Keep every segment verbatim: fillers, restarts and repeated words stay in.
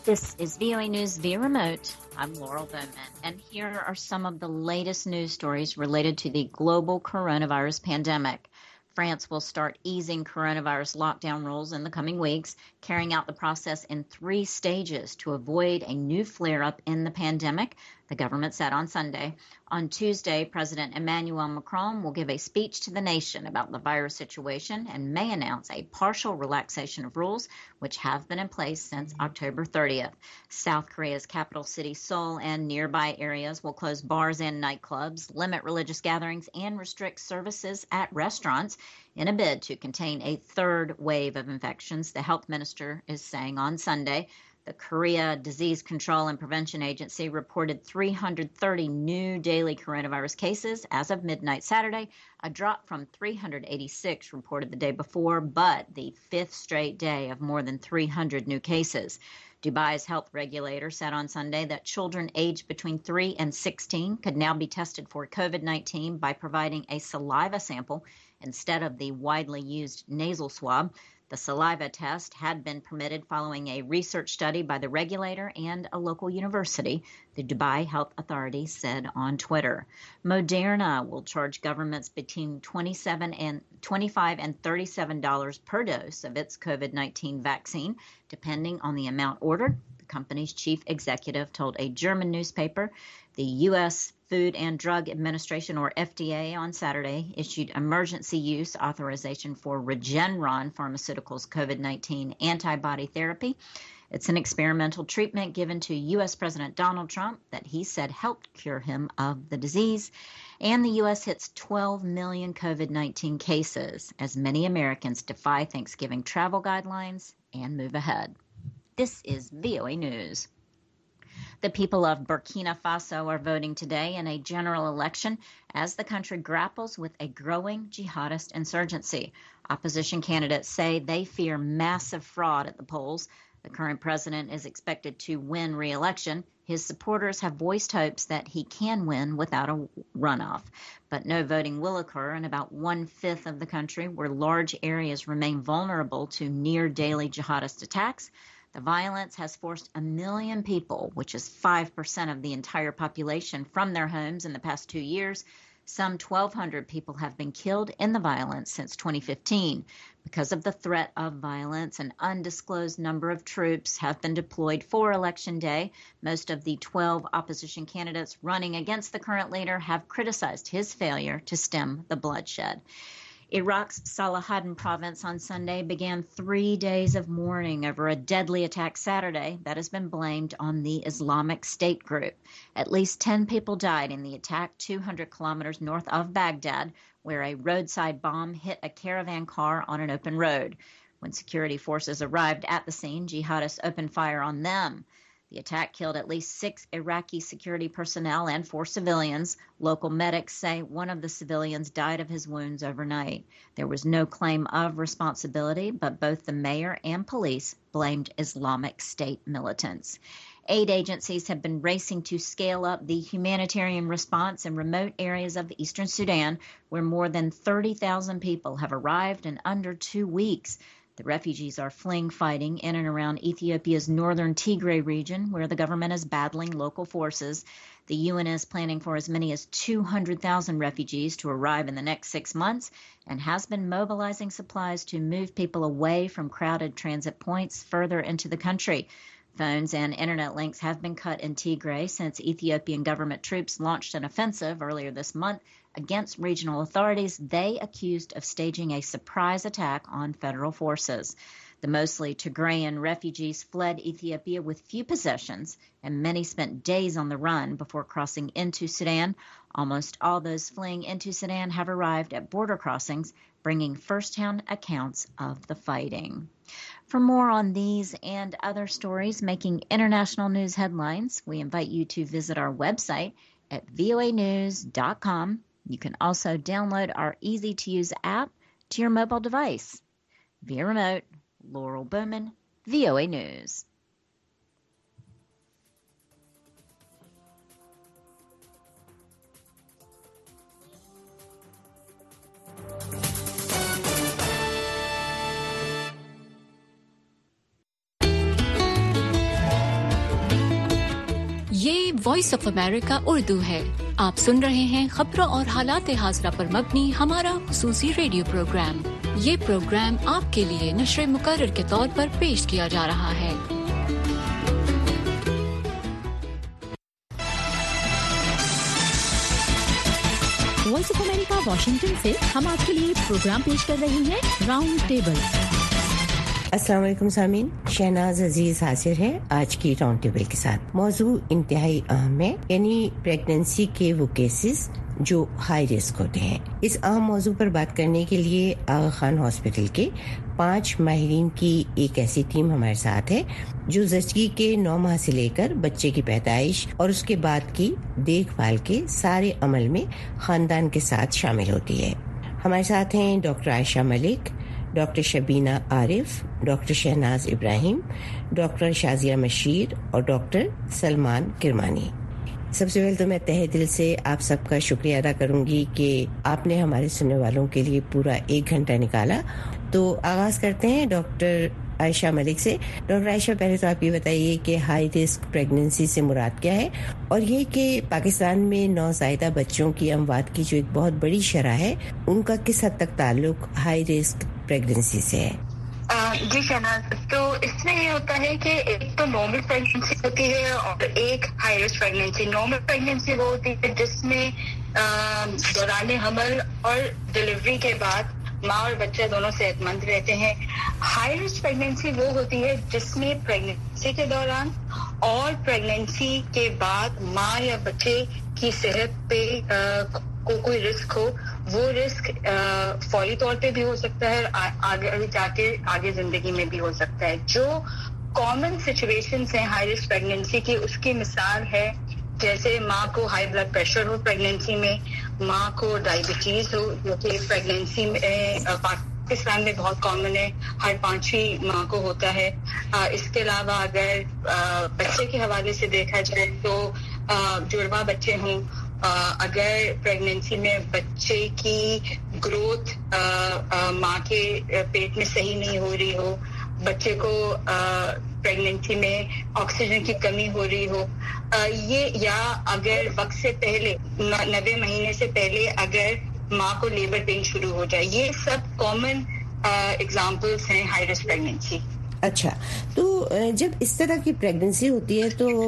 This is V O A News via remote. I'm Laurel Bowman, and here are some of the latest news stories related to the global coronavirus pandemic. France will start easing coronavirus lockdown rules in the coming weeks, carrying out the process in three stages to avoid a new flare-up in the pandemic, the government said on Sunday. On Tuesday, President Emmanuel Macron will give a speech to the nation about the virus situation and may announce a partial relaxation of rules, which have been in place since October thirtieth. South Korea's capital city, Seoul, and nearby areas will close bars and nightclubs, limit religious gatherings, and restrict services at restaurants in a bid to contain a third wave of infections, the health minister is saying on Sunday. The Korea Disease Control and Prevention Agency reported three hundred thirty new daily coronavirus cases as of midnight Saturday, a drop from three hundred eighty-six reported the day before, but the fifth straight day of more than three hundred new cases. Dubai's health regulator said on Sunday that children aged between three and sixteen could now be tested for COVID nineteen by providing a saliva sample instead of the widely used nasal swab. The saliva test had been permitted following a research study by the regulator and a local university, the Dubai Health Authority said on Twitter. Moderna will charge governments between twenty-seven and twenty-five and thirty-seven dollars per dose of its COVID nineteen vaccine, depending on the amount ordered. The company's chief executive told a German newspaper. The U S Food and Drug Administration, or F D A, on Saturday issued emergency use authorization for Regeneron Pharmaceuticals' COVID nineteen antibody therapy. It's an experimental treatment given to U S President Donald Trump that he said helped cure him of the disease. And the U S hits twelve million COVID nineteen cases as many Americans defy Thanksgiving travel guidelines and move ahead. This is V O A News. The people of Burkina Faso are voting today in a general election as the country grapples with a growing jihadist insurgency. Opposition candidates say they fear massive fraud at the polls. The current president is expected to win re-election. His supporters have voiced hopes that he can win without a runoff. But no voting will occur in about one-fifth of the country, where large areas remain vulnerable to near-daily jihadist attacks. The violence has forced a million people, which is five percent of the entire population, from their homes in the past two years. Some twelve hundred people have been killed in the violence since twenty fifteen. Because of the threat of violence, an undisclosed number of troops have been deployed for Election Day. Most of the twelve opposition candidates running against the current leader have criticized his failure to stem the bloodshed. Iraq's Salahaddin province on Sunday began three days of mourning over a deadly attack Saturday that has been blamed on the Islamic State group. At least ten people died in the attack two hundred kilometers north of Baghdad, where a roadside bomb hit a caravan car on an open road. When security forces arrived at the scene, jihadists opened fire on them. The attack killed at least six Iraqi security personnel and four civilians. Local medics say one of the civilians died of his wounds overnight. There was no claim of responsibility, but both the mayor and police blamed Islamic State militants. Aid agencies have been racing to scale up the humanitarian response in remote areas of eastern Sudan, where more than thirty thousand people have arrived in under two weeks. The refugees are fleeing fighting in and around Ethiopia's northern Tigray region, where the government is battling local forces. The U N is planning for as many as two hundred thousand refugees to arrive in the next six months and has been mobilizing supplies to move people away from crowded transit points further into the country. Phones and internet links have been cut in Tigray since Ethiopian government troops launched an offensive earlier this month against regional authorities they accused of staging a surprise attack on federal forces. The mostly Tigrayan refugees fled Ethiopia with few possessions, and many spent days on the run before crossing into Sudan. Almost all those fleeing into Sudan have arrived at border crossings, bringing first-hand accounts of the fighting. For more on these and other stories making international news headlines, we invite you to visit our website at V O A news dot com. You can also download our easy-to-use app to your mobile device. Via remote, Laurel Bowman, V O A News. Voice of America Urdu ہے. آپ سن رہے ہیں خبروں اور حالات حاضرہ پر مبنی ہمارا خصوصی ریڈیو پروگرام. یہ پروگرام آپ کے لیے نشر مقرر کے طور پر پیش کیا جا رہا ہے. وائس آف امریکہ واشنگٹن سے ہم آپ کے لیے پروگرام پیش کر رہے ہیں راؤنڈ ٹیبل. السلام علیکم سامعین، شہناز عزیز حاضر ہے آج کی راؤنڈ ٹیبل کے ساتھ. موضوع انتہائی اہم ہے، یعنی پریگننسی کے وہ کیسز جو ہائی رسک ہوتے ہیں. اس اہم موضوع پر بات کرنے کے لیے آغا خان ہاسپٹل کے پانچ ماہرین کی ایک ایسی ٹیم ہمارے ساتھ ہے جو زچگی کے نو ماہ سے لے کر بچے کی پیدائش اور اس کے بعد کی دیکھ بھال کے سارے عمل میں خاندان کے ساتھ شامل ہوتی ہے. ہمارے ساتھ ہیں doctor Ayesha Malik, doctor Shabina Arif, doctor Shahnaz Ibrahim, doctor Shazia Mushir اور ڈاکٹر سلمان کرمانی. سب سے پہلے تو میں تہہ دل سے آپ سب کا شکریہ ادا کروں گی کہ آپ نے ہمارے سننے والوں کے لیے پورا ایک گھنٹہ نکالا. تو آغاز کرتے ہیں ڈاکٹر عائشہ ملک سے. ڈاکٹر عائشہ، پہلے تو آپ یہ بتائیے کہ ہائی رسک پریگننسی سے مراد کیا ہے، اور یہ کہ پاکستان میں نوزائیدہ بچوں کی اموات کی جو ایک بہت بڑی شرح ہے ان کا کس حد تک تعلق ہائی رسک پریگننسی سے ہے؟ جی شہناز، تو اس میں یہ ہوتا ہے کہ ایک تو نارمل پریگننسی ہوتی ہے اور ایک high risk pregnancy. Normal pregnancy وہ ہوتی ہے جس میں دوران حمل اور ڈلیوری کے بعد ماں اور بچہ دونوں صحت مند رہتے ہیں. ہائی رسک پریگننسی وہ ہوتی ہے جس میں پریگننسی کے دوران اور پریگننسی کے بعد ماں یا بچے کی صحت پہ کو کوئی رسک ہو. وہ رسک فوری طور پہ بھی ہو سکتا ہے، آگے جا کے آگے زندگی میں بھی ہو سکتا ہے. جو کامن سچویشنز ہیں ہائی رسک پریگننسی کی، اس کی مثال ہے جیسے ماں کو ہائی بلڈ پریشر ہو پریگننسی میں، ماں کو ڈائبٹیز ہو جو کہ پریگننسی میں پاکستان میں بہت کامن ہے، ہر پانچویں ماں کو ہوتا ہے. اس کے علاوہ اگر بچے کے حوالے سے دیکھا جائے تو جڑواں بچے ہوں، اگر پریگننسی میں بچے کی گروتھ ماں کے پیٹ میں صحیح نہیں ہو رہی ہو، بچے کو پریگننسی میں آکسیجن کی کمی ہو رہی ہو، یہ یا اگر وقت سے پہلے نوے مہینے سے پہلے اگر ماں کو لیبر پین شروع ہو جائے، یہ سب کامن ایگزامپلس ہیں ہائی رسک پریگننسی. اچھا، تو جب اس طرح کی پریگننسی ہوتی ہے تو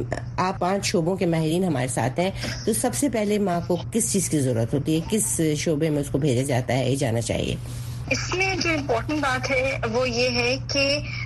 آپ پانچ شعبوں کے ماہرین ہمارے ساتھ ہیں، تو سب سے پہلے ماں کو کس چیز کی ضرورت ہوتی ہے، کس شعبے میں اس کو بھیجا جاتا ہے، یہ جانا چاہیے؟ اس میں جو امپورٹنٹ بات ہے وہ یہ ہے کہ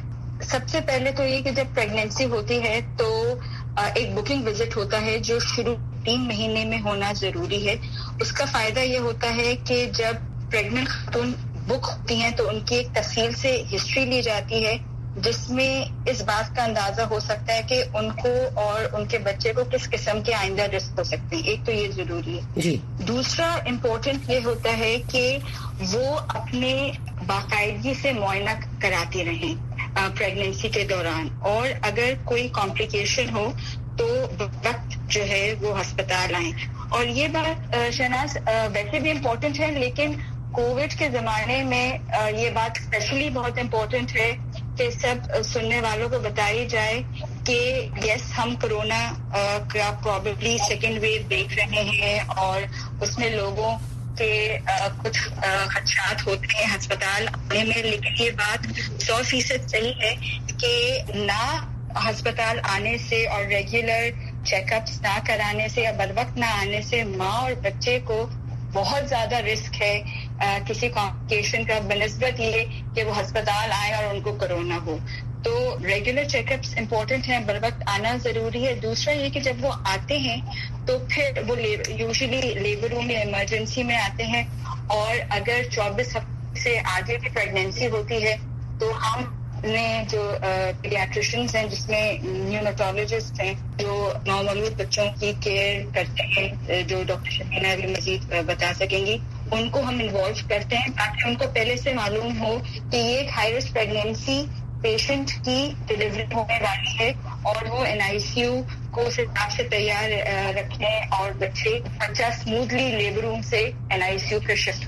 سب سے پہلے تو یہ کہ جب پریگننسی ہوتی ہے تو ایک بکنگ وزٹ ہوتا ہے جو شروع تین مہینے میں ہونا ضروری ہے. اس کا فائدہ یہ ہوتا ہے کہ جب پریگننٹ خاتون بک ہوتی ہیں تو ان کی ایک تفصیل سے ہسٹری لی جاتی ہے جس میں اس بات کا اندازہ ہو سکتا ہے کہ ان کو اور ان کے بچے کو کس قسم کے آئندہ رسک ہو سکتے ہیں. ایک تو یہ ضروری ہے جی. دوسرا امپورٹنٹ یہ ہوتا ہے کہ وہ اپنے باقاعدگی سے معائنہ کراتی رہیں پریگننسی کے دوران، اور اگر کوئی کمپلیکیشن ہو تو وقت جو ہے وہ ہسپتال آئیں. اور یہ بات شہناز ویسے بھی امپورٹنٹ ہے، لیکن کووڈ کے زمانے میں یہ بات اسپیشلی بہت امپورٹنٹ ہے کہ سب سننے والوں کو بتائی جائے کہ یس ہم کرونا کا پرابیبلی سیکنڈ ویو دیکھ رہے ہیں اور اس میں لوگوں کے کچھ خدشات ہوتے ہیں ہسپتال آنے میں، لیکن یہ بات سو فیصد صحیح ہے کہ نہ ہسپتال آنے سے اور ریگولر چیک اپس نہ کرانے سے یا بروقت نہ آنے سے ماں اور بچے کو بہت زیادہ رسک ہے کسی کمپلیکیشن کا بنسبت یہ کہ وہ ہسپتال آئے اور ان کو کرونا ہو. تو ریگولر چیک اپس امپورٹنٹ ہیں، بر وقت آنا ضروری ہے. دوسرا یہ کہ جب وہ آتے ہیں تو پھر وہ یوزلی لیبر روم یا ایمرجنسی میں آتے ہیں، اور اگر چوبیس ہفتے سے آگے کی پریگننسی ہوتی ہے تو ہم نے جو پیڈیاٹریشنز ہیں جس میں نیونیٹولوجسٹ ہیں جو نومولود بچوں کی کیئر کرتے ہیں، جو ڈاکٹر شبینہ بھی مزید بتا سکیں گی، ان کو ہم انوالو کرتے ہیں تاکہ ان کو پہلے سے معلوم ہو کہ یہ ایک ہائی رسک پریگننسی پیشنٹ کی ڈلیوری ہونے والی ہے اور وہ این آئی سی یو کو اس حساب سے تیار رکھیں اور بچے بچہ اسموتھلی لیبر روم سے این آئی سی یو پہ شفٹ ہو جائے.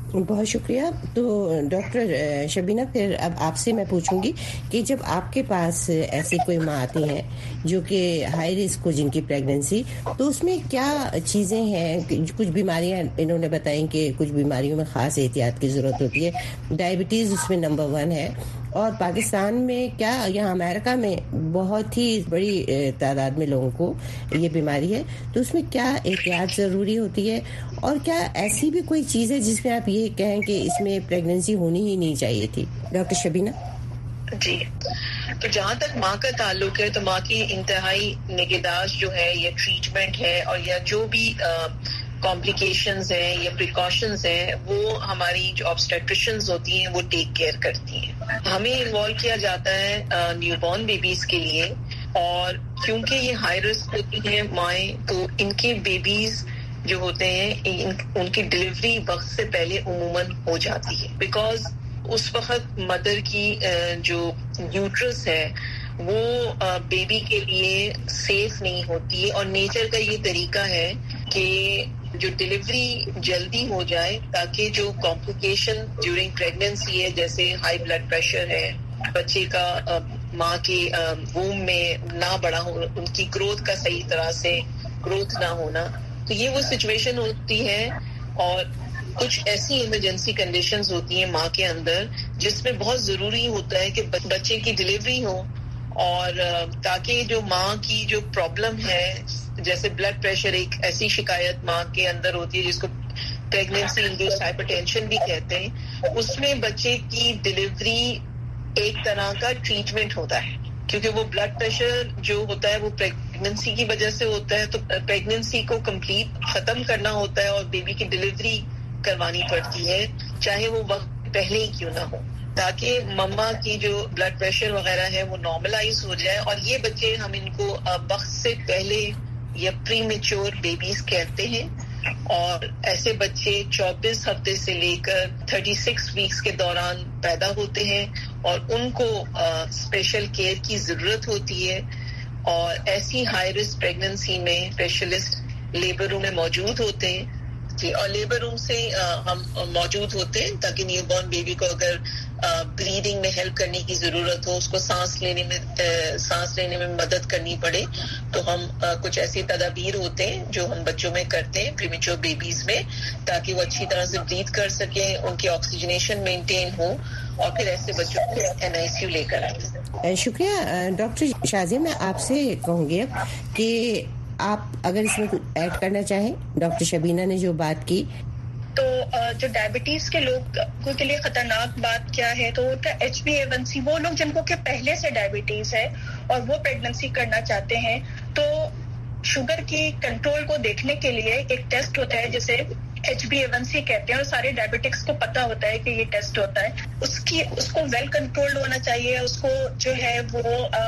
بہت شکریہ. تو ڈاکٹر شبینہ, پھر اب آپ سے میں پوچھوں گی کہ جب آپ کے پاس ایسی کوئی ماں آتی ہیں جو کہ ہائی رسک ہو جن کی پریگننسی, تو اس میں کیا چیزیں ہیں؟ کچھ بیماریاں انہوں نے بتائیں کہ کچھ بیماریوں میں خاص احتیاط کی ضرورت ہوتی ہے, ڈائبٹیز اس میں نمبر ون ہے, اور پاکستان میں کیا, یہاں امریکہ میں بہت ہی بڑی تعداد میں لوگوں کو یہ بیماری ہے, تو اس میں کیا احتیاط ضروری ہوتی ہے, اور کیا ایسی بھی کوئی چیز ہے جس میں آپ یہ کہیں کہ اس میں پریگننسی ہونی ہی نہیں چاہیے تھی؟ ڈاکٹر شبینہ. جی, تو جہاں تک ماں کا تعلق ہے تو ماں کی انتہائی نگہداشت جو ہے یا ٹریٹمنٹ ہے اور یا جو بھی کمپلیکیشنز ہیں یا پریکاشنز ہیں وہ ہماری جو آبسٹیٹریشنز ہوتی ہیں وہ ٹیک کیئر کرتی ہیں. ہمیں انوالو کیا جاتا ہے نیو بورن بیبیز کے لیے, اور کیونکہ یہ ہائی رسک ہوتی ہیں مائیں, تو ان کے بیبیز جو ہوتے ہیں ان کی ڈلیوری وقت سے پہلے عموماً ہو جاتی ہے, بیکاز اس وقت مدر کی جو یوٹرس ہے وہ بیبی کے لیے سیف نہیں ہوتی ہے, اور نیچر کا یہ طریقہ ہے کہ جو ڈلیوری جلدی ہو جائے تاکہ جو کمپلیکیشن ڈیورنگ پریگننسی ہے, جیسے ہائی بلڈ پریشر ہے, بچے کا ماں کے ووم میں نہ بڑا ہو, ان کی گروتھ کا صحیح طرح سے گروتھ نہ ہونا, تو یہ وہ سچویشن ہوتی ہے. اور کچھ ایسی ایمرجنسی کنڈیشنز ہوتی ہیں ماں کے اندر جس میں بہت ضروری ہوتا ہے کہ بچے کی ڈلیوری ہو, اور تاکہ جو ماں کی جو پرابلم ہے, جیسے بلڈ پریشر ایک ایسی شکایت ماں کے اندر ہوتی ہے جس کو پریگننسی انڈیوسڈ ہائپر ٹینشن بھی کہتے ہیں, اس میں بچے کی ڈلیوری ایک طرح کا ٹریٹمنٹ ہوتا ہے, کیونکہ وہ بلڈ پریشر جو ہوتا ہے وہ پریگننسی کی وجہ سے ہوتا ہے, تو پریگننسی کو کمپلیٹ ختم کرنا ہوتا ہے اور بیبی کی ڈلیوری کروانی پڑتی ہے, چاہے وہ وقت پہلے ہی کیوں نہ ہو, تاکہ مما کی جو بلڈ پریشر وغیرہ ہے وہ نارملائز ہو جائے. اور یہ بچے ہم ان کو وقت سے پہلے یا پری میچور بیبیز کہتے ہیں, اور ایسے بچے چوبیس ہفتے سے لے کر تھرٹی سکس ویکس کے دوران پیدا ہوتے ہیں, اور ان کو اسپیشل کیئر کی ضرورت ہوتی ہے. اور ایسی ہائی رسک پریگننسی میں اسپیشلسٹ لیبر روم میں موجود ہوتے ہیں, جی, اور لیبر روم سے ہم موجود ہوتے ہیں تاکہ نیو بورن بیبی کو اگر بلیڈنگ میں ہیلپ کرنے کی ضرورت ہو, اس کو سانس لینے میں سانس لینے میں مدد کرنی پڑے, تو ہم کچھ ایسی تدابیر ہوتے ہیں جو ہم بچوں میں کرتے ہیں پریمیچور بیبیز میں, تاکہ وہ اچھی طرح سے بریتھ کر سکیں, ان کی آکسیجنیشن مینٹین ہو, اور پھر ایسے بچوں کو این آئی سی یو لے کر آئیں. شکریہ. ڈاکٹر شازیہ, میں آپ سے کہوں گی اب کہ آپ اگر اس میں کچھ ایڈ کرنا چاہیں. ڈاکٹر شبینہ نے جو بات کی, تو جو ڈائبٹیز کے لوگ کے لیے خطرناک بات کیا ہے, تو H B A one C, وہ لوگ جن کو کہ پہلے سے ڈائبٹیز ہے اور وہ پریگننسی کرنا چاہتے ہیں, تو شوگر کی کنٹرول کو دیکھنے کے لیے ایک ٹیسٹ ہوتا ہے جسے H B A one C کہتے ہیں, اور سارے ڈائبٹکس کو پتا ہوتا ہے کہ یہ ٹیسٹ ہوتا ہے. اس کی اس کو ویل کنٹرولڈ ہونا چاہیے, اس کو جو ہے وہ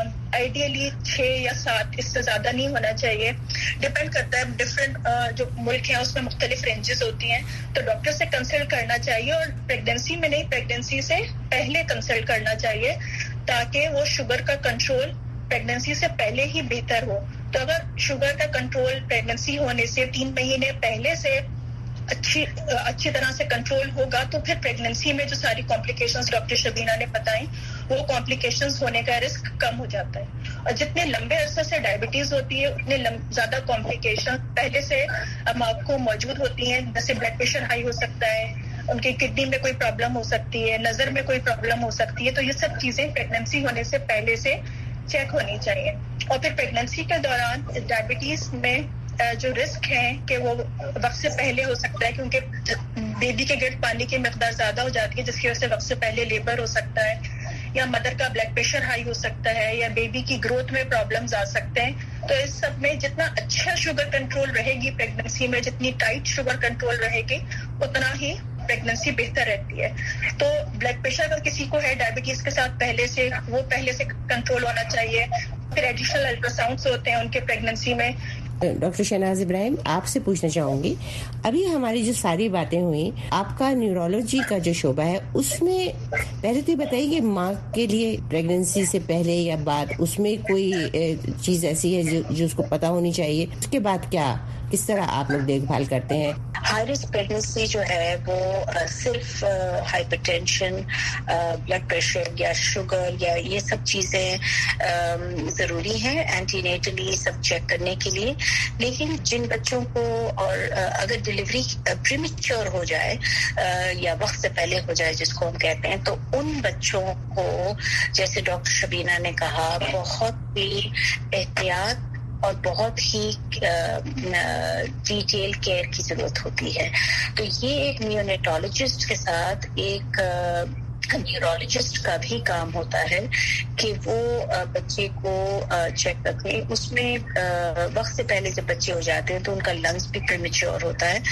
آئیڈیلی چھ یا سات, اس سے زیادہ نہیں ہونا چاہیے. ڈپینڈ کرتا ہے, ڈفرینٹ جو ملک ہیں اس میں مختلف رینجز ہوتی ہیں, تو ڈاکٹر سے کنسلٹ کرنا چاہیے, اور پریگننسی میں نہیں, پریگننسی سے پہلے کنسلٹ کرنا چاہیے, تاکہ وہ شوگر کا کنٹرول پریگننسی سے پہلے ہی بہتر ہو. تو اگر شوگر کا کنٹرول پریگننسی ہونے سے تین مہینے پہلے سے اچھی اچھی طرح سے کنٹرول ہوگا, تو پھر پریگننسی میں جو ساری کمپلیکیشنز ڈاکٹر شبینہ نے بتائیں, وہ کمپلیکیشنز ہونے کا رسک کم ہو جاتا ہے. اور جتنے لمبے عرصے سے ڈائبٹیز ہوتی ہے اتنے زیادہ کمپلیکیشن پہلے سے ماں کو موجود ہوتی ہیں, جیسے بلڈ پریشر ہائی ہو سکتا ہے, ان کی کڈنی میں کوئی پرابلم ہو سکتی ہے, نظر میں کوئی پرابلم ہو سکتی ہے. تو یہ سب چیزیں پریگننسی ہونے سے پہلے سے چیک ہونی چاہیے. اور پھر پریگننسی کے دوران ڈائبٹیز میں جو رسک ہے کہ وہ وقت سے پہلے ہو سکتا ہے, کیونکہ بیبی کے گرد پانی کی مقدار زیادہ ہو جاتی ہے, جس کی وجہ سے وقت سے پہلے لیبر ہو سکتا ہے, یا مدر کا بلڈ پریشر ہائی ہو سکتا ہے, یا بیبی کی گروتھ میں پرابلمز آ سکتے ہیں. تو اس سب میں جتنا اچھا شوگر کنٹرول رہے گی پریگننسی میں, جتنی ٹائٹ شوگر کنٹرول رہے گی, اتنا ہی پریگننسی بہتر رہتی ہے. تو بلڈ پریشر اگر کسی کو ہے ڈائبٹیز کے ساتھ پہلے سے, وہ پہلے سے کنٹرول ہونا چاہیے. پھر ایڈیشنل الٹراساؤنڈس ہوتے ہیں ان کے پریگننسی میں. ڈاکٹر شہناز ابراہیم, آپ سے پوچھنا چاہوں گی, ابھی ہماری جو ساری باتیں ہوئیں, آپ کا نیورولوجی کا جو شعبہ ہے اس میں پہلے تو یہ بتائیے کہ ماں کے لیے پریگننسی سے پہلے یا بعد اس میں کوئی چیز ایسی ہے جو, جو اس کو پتا ہونی چاہیے, اس کے بعد کیا, کس طرح آپ لوگ دیکھ بھال کرتے ہیں؟ ہائی رسک پریگننسی جو ہے وہ صرف ہائپر ٹینشن، بلڈ پریشر یا شوگر یا یہ سب چیزیں ضروری ہیں اینٹی نیٹلی سب چیک کرنے کے لیے. لیکن جن بچوں کو اور اگر ڈلیوری پریمیچور ہو جائے یا وقت سے پہلے ہو جائے جس کو ہم کہتے ہیں، تو ان بچوں کو جیسے ڈاکٹر شبینہ نے کہا بہت ہی احتیاط اور بہت ہی ڈیٹیل کیئر کی ضرورت ہوتی ہے. تو یہ ایک نیونیٹالوجسٹ کے ساتھ ایک نیورولوجسٹ کا بھی کام ہوتا ہے کہ وہ بچے کو چیک رکھیں. اس میں وقت سے پہلے جب بچے ہو جاتے ہیں تو ان کا لنگس بھی پریمیچور ہوتا ہے،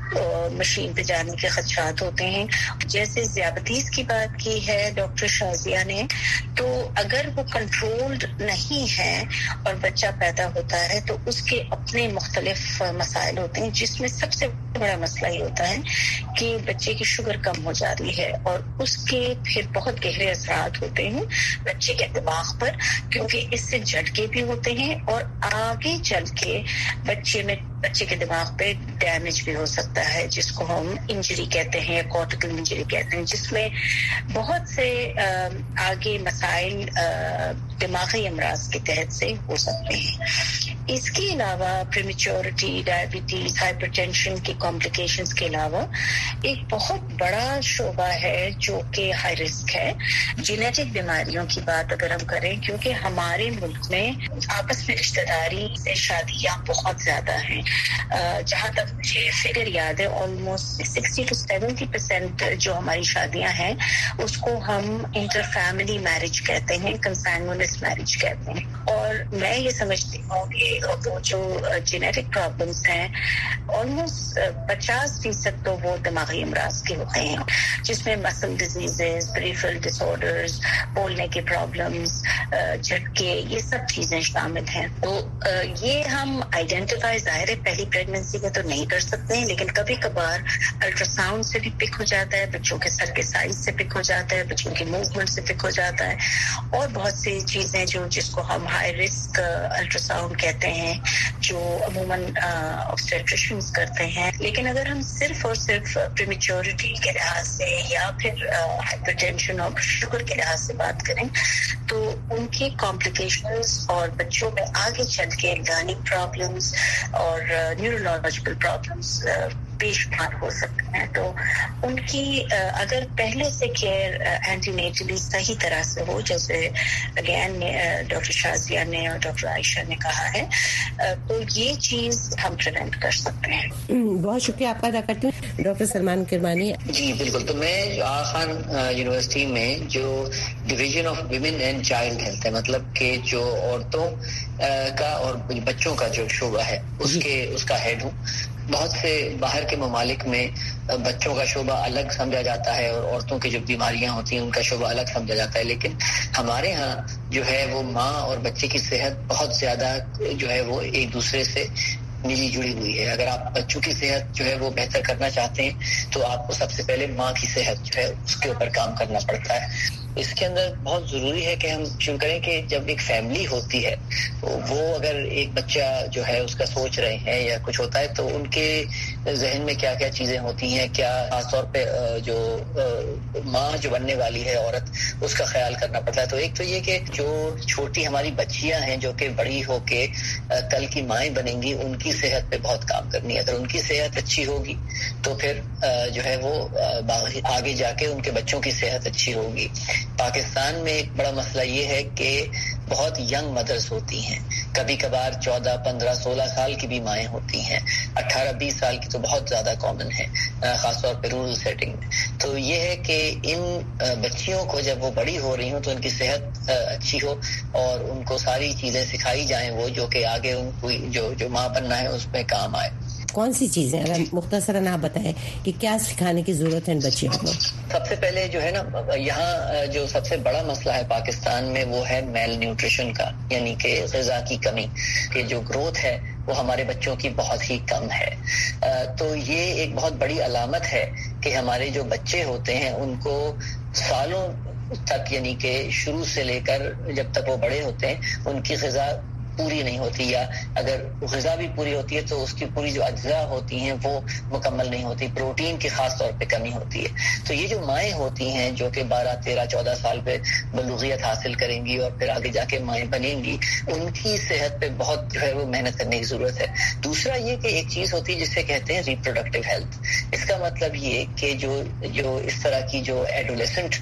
مشین پہ جانے کے خدشات ہوتے ہیں. جیسے ذیابیطیز کی بات کی ہے ڈاکٹر شازیہ نے، تو اگر وہ کنٹرولڈ نہیں ہے اور بچہ پیدا ہوتا ہے تو اس کے اپنے مختلف مسائل ہوتے ہیں، جس میں سب سے بڑا مسئلہ یہ ہوتا ہے کہ بچے کی شوگر کم ہو جاتی ہے اور اس کے پھر بہت گہرے اثرات ہوتے ہیں بچے کے دماغ پر، کیونکہ اس سے جھٹکے بھی ہوتے ہیں اور آگے چل کے بچے میں بچے کے دماغ پہ ڈیمیج بھی ہو سکتا ہے، جس کو ہم انجری کہتے ہیں، کارٹیکل انجری کہتے ہیں، جس میں بہت سے آگے مسائل دماغی امراض کے تحت سے ہو سکتے ہیں. اس کے علاوہ پریمیچورٹی، ڈائبٹیز، ہائپر ٹینشن کی کمپلیکیشنز کے علاوہ ایک بہت بڑا شعبہ ہے جو کہ ہائی رسک ہے. جینیٹک بیماریوں کی بات اگر ہم کریں، کیونکہ ہمارے ملک میں آپس میں رشتہ داری سے شادیاں بہت زیادہ ہیں. جہاں تک مجھے فگر یاد ہے almost sixty two seventy percent جو ہماری شادیاں ہیں اس کو ہم انٹر فیملی میرج کہتے ہیں، کنسانگوینس میرج کہتے ہیں. اور میں یہ سمجھتی ہوں کہ وہ جو جینیٹک پرابلمس ہیں آلموسٹ پچاس فیصد تو وہ دماغی امراض کے ہوتے ہیں، جس میں مسل ڈیزیزز، پریفرل ڈس آرڈرز، بولنے کے پرابلمس، جھٹکے، یہ سب چیزیں شامل ہیں. تو یہ ہم آئیڈینٹیفائی ظاہر ہے پہلی پریگننسی میں تو نہیں کر سکتے ہیں، لیکن کبھی کبھار الٹرا ساؤنڈ سے بھی پک ہو جاتا ہے، بچوں کے سر کے سائز سے پک ہو جاتا ہے، بچوں کی موومنٹ سے پک ہو جاتا ہے، اور بہت سی چیزیں جو جس کو ہم ہائی رسک الٹرا ساؤنڈ کہتے ہیں جو عموماً آبسٹریٹریشنز کرتے ہیں. لیکن اگر ہم صرف اور صرف پریمیچورٹی کے لحاظ سے یا پھر ہائپر ٹینشن اور شوگر کے لحاظ سے بات کریں تو ان کی کمپلیکیشنز اور بچوں میں آگے چل کے لرننگ پرابلمس اور نیورولوجیکل پرابلمس بے شمار ہو سکتے ہیں. تو ان کی اگر پہلے سے کیئر اینٹی نیٹلی صحیح طرح سے ہو، جیسے اگین ڈاکٹر شازیہ نے اور ڈاکٹر عائشہ نے کہا ہے، تو یہ چیز ہم پریونٹ کر سکتے ہیں. بہت شکریہ آپ کا ادا کرتی ہوں. ڈاکٹر سلمان کرمانی. جی بالکل. تو میں آغا خان یونیورسٹی میں جو division of women and child health ہے، مطلب کہ جو عورتوں کا اور بچوں کا جو شعبہ ہے اس کے اس کا ہیڈ ہوں. بہت سے باہر کے ممالک میں بچوں کا شعبہ الگ سمجھا جاتا ہے اور عورتوں کی جو بیماریاں ہوتی ہیں ان کا شعبہ الگ سمجھا جاتا ہے، لیکن ہمارے ہاں جو ہے وہ ماں اور بچے کی صحت بہت زیادہ جو ہے وہ ایک دوسرے سے ملی جڑی ہوئی ہے. اگر آپ بچوں کی صحت جو ہے وہ بہتر کرنا چاہتے ہیں تو آپ کو سب سے پہلے ماں کی صحت جو ہے اس کے اوپر کام کرنا پڑتا ہے. اس کے اندر بہت ضروری ہے کہ ہم شروع کریں کہ جب ایک فیملی ہوتی ہے وہ اگر ایک بچہ جو ہے اس کا سوچ رہے ہیں یا کچھ ہوتا ہے تو ان کے ذہن میں کیا کیا چیزیں ہوتی ہیں، کیا خاص طور پہ جو ماں جو بننے والی ہے عورت اس کا خیال کرنا پڑتا ہے. تو ایک تو یہ کہ جو چھوٹی ہماری بچیاں ہیں جو کہ بڑی ہو کے کل کی مائیں بنیں گی ان کی صحت پہ بہت کام کرنی ہے. اگر ان کی صحت اچھی ہوگی تو پھر جو ہے وہ آگے جا کے ان کے بچوں کی صحت اچھی ہوگی. پاکستان میں ایک بڑا مسئلہ یہ ہے کہ بہت ینگ مدرس ہوتی ہیں، کبھی کبھار چودہ پندرہ سولہ سال کی بھی مائیں ہوتی ہیں، اٹھارہ بیس سال کی تو بہت زیادہ کامن ہے خاص طور پہ رورل سیٹنگ میں. تو یہ ہے کہ ان بچیوں کو جب وہ بڑی ہو رہی ہوں تو ان کی صحت اچھی ہو اور ان کو ساری چیزیں سکھائی جائیں وہ جو کہ آگے ان کو جو جو ماں بننا ہے اس میں کام آئے. کون سی چیزیں اگر مختصراً آپ بتائیں کہ کیا سکھانے کی ضرورت ہے ان بچیوں کو؟ سب سے پہلے جو ہے نا یہاں جو سب سے بڑا مسئلہ ہے پاکستان میں وہ ہے میل نیوٹریشن کا، یعنی کہ غذا کی کمی، کہ جو گروتھ ہے وہ ہمارے بچوں کی بہت ہی کم ہے. تو یہ ایک بہت بڑی علامت ہے کہ ہمارے جو بچے ہوتے ہیں ان کو سالوں تک، یعنی کہ شروع سے لے کر جب تک وہ بڑے ہوتے ہیں ان کی غذا पूरी नहीं होती, या अगर ग़िज़ा भी पूरी होती है तो उसकी पूरी जो अज्जा होती हैं वो मुकम्मल नहीं होती, प्रोटीन की खास तौर पे कमी होती है। तो ये जो माएँ होती हैं जो कि बारह तेरह चौदह साल पे बलूगियत हासिल करेंगी और फिर आगे जाके माएँ बनेंगी, उनकी सेहत पे बहुत जो है वो मेहनत करने की ज़रूरत है। दूसरा ये कि एक चीज़ होती है जिसे कहते हैं रिप्रोडक्टिव हेल्थ। इसका मतलब ये कि जो जो इस तरह की जो एडोलेसेंट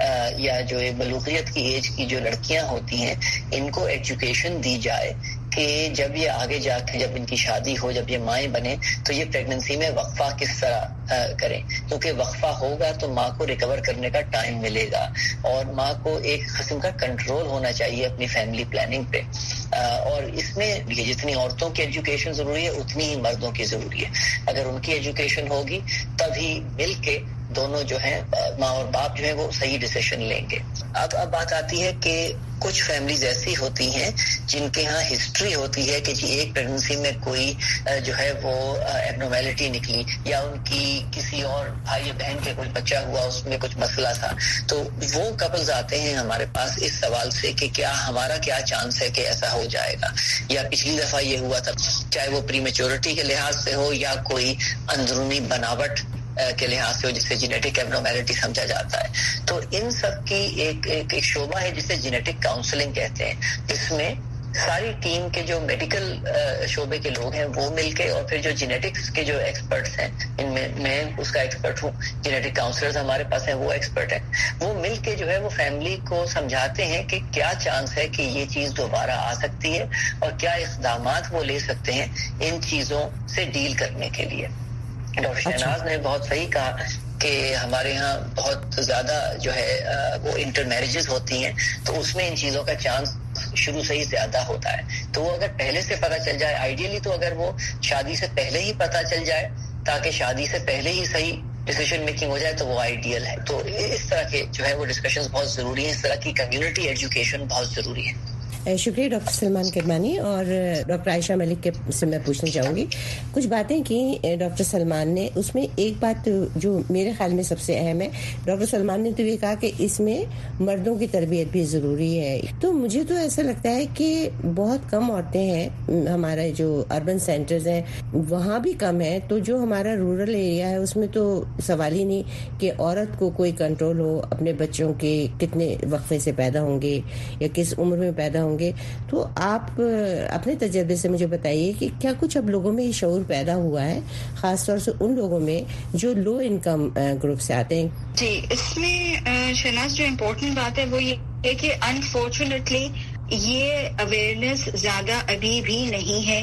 या जो बलूगियत की एज की जो लड़कियां होती हैं, इनको एजुकेशन दी जाए कि जब ये आगे जाके जब इनकी शादी हो, जब ये माएँ बने, तो ये प्रेगनेंसी में वक्फा किस तरह करें, क्योंकि वक्फा होगा तो माँ को रिकवर करने का टाइम मिलेगा और माँ को एक किस्म का कंट्रोल होना चाहिए अपनी फैमिली प्लानिंग पे। और इसमें ये जितनी औरतों की एजुकेशन जरूरी है उतनी ही मर्दों की जरूरी है। अगर उनकी एजुकेशन होगी तभी मिल के दोनों जो है माँ और बाप जो है वो सही डिसीजन लेंगे। अब अब बात आती है कि कुछ फैमिलीज ऐसी होती हैं जिनके यहाँ हिस्ट्री होती है कि जी एक प्रेगनेंसी में कोई जो है वो एबनॉर्मेलिटी निकली, या उनकी किसी और भाई बहन के कोई बच्चा हुआ, उसमें कुछ मसला था, तो वो कपल्स आते हैं हमारे पास इस सवाल से कि क्या हमारा क्या चांस है कि ऐसा हो जाएगा, या पिछली दफा ये हुआ था, चाहे वो प्रीमेच्योरिटी के लिहाज से हो या कोई अंदरूनी बनावट के लिहाज से हो जिसे जेनेटिक एबनॉर्मेलिटी समझा जाता है। तो इन सब की एक एक, एक शोबा है जिसे जेनेटिक काउंसलिंग कहते हैं। इसमें सारी टीम के जो मेडिकल शोबे के लोग हैं वो मिलके, और फिर जो जेनेटिक्स के जो एक्सपर्ट्स हैं, इनमें मैं उसका एक्सपर्ट हूँ, जेनेटिक काउंसलर्स हमारे पास हैं वो एक्सपर्ट हैं, वो मिलके जो है वो फैमिली को समझाते हैं कि क्या चांस है कि ये चीज दोबारा आ सकती है और क्या इक़दामात वो ले सकते हैं इन चीजों से डील करने के लिए। डॉक्टर शहनाज ने बहुत सही कहा कि हमारे यहाँ बहुत ज्यादा जो है वो इंटर मैरिजेस होती हैं, तो उसमें इन चीजों का चांस शुरू से ही ज्यादा होता है। तो वो अगर पहले से पता चल जाए, आइडियली तो अगर वो शादी से पहले ही पता चल जाए ताकि शादी से पहले ही सही डिसीजन मेकिंग हो जाए, तो वो आइडियल है। तो इस तरह के जो है वो डिस्कशंस बहुत जरूरी है, इस तरह की कम्युनिटी एजुकेशन बहुत जरूरी है। शुक्रिया डॉक्टर सलमान किरमानी। और डॉक्टर आयशा मलिक के से मैं पूछना चाहूँगी कुछ बातें की डॉक्टर सलमान ने, उसमें एक बात जो मेरे ख्याल में सबसे अहम है, डॉक्टर सलमान ने तो ये कहा कि इसमें मर्दों की तरबियत भी ज़रूरी है। तो मुझे तो ऐसा लगता है कि बहुत कम औरतें हैं, हमारे जो अर्बन सेंटर्स हैं वहाँ भी कम है, तो जो हमारा रूरल एरिया है उसमें तो सवाल ही नहीं कि औरत को कोई कंट्रोल हो, अपने बच्चों के कितने वक्फे से पैदा होंगे या किस उम्र में पैदा होंगे। तो आप अपने तजर्बे से मुझे बताइए कि क्या कुछ अब लोगों में ये शऊर पैदा हुआ है, खास तौर से उन लोगों में जो लो इनकम ग्रुप से आते हैं? जी, इसमें शहनाज जो इम्पोर्टेंट बात है वो ये है कि अनफॉर्चुनेटली ये अवेयरनेस ज्यादा अभी भी नहीं है।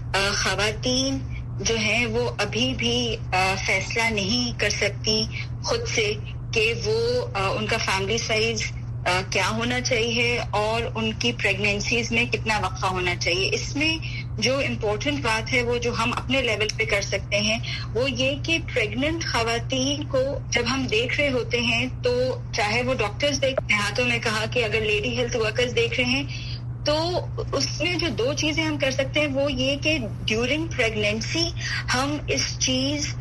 खवातीन जो है वो अभी भी फैसला नहीं कर सकती खुद से कि वो उनका फैमिली साइज Uh, क्या होना चाहिए और उनकी प्रेगनेंसीज में कितना वक्फा होना चाहिए। इसमें जो इम्पोर्टेंट बात है वो जो हम अपने लेवल पे कर सकते हैं वो ये कि प्रेग्नेंट खवातीन को जब हम देख रहे होते हैं, तो चाहे वो डॉक्टर्स देखते हैं, हाथों में कहा कि अगर लेडी हेल्थ वर्कर्स देख रहे हैं, तो उसमें जो दो चीजें हम कर सकते हैं वो ये कि ड्यूरिंग प्रेगनेंसी हम इस चीज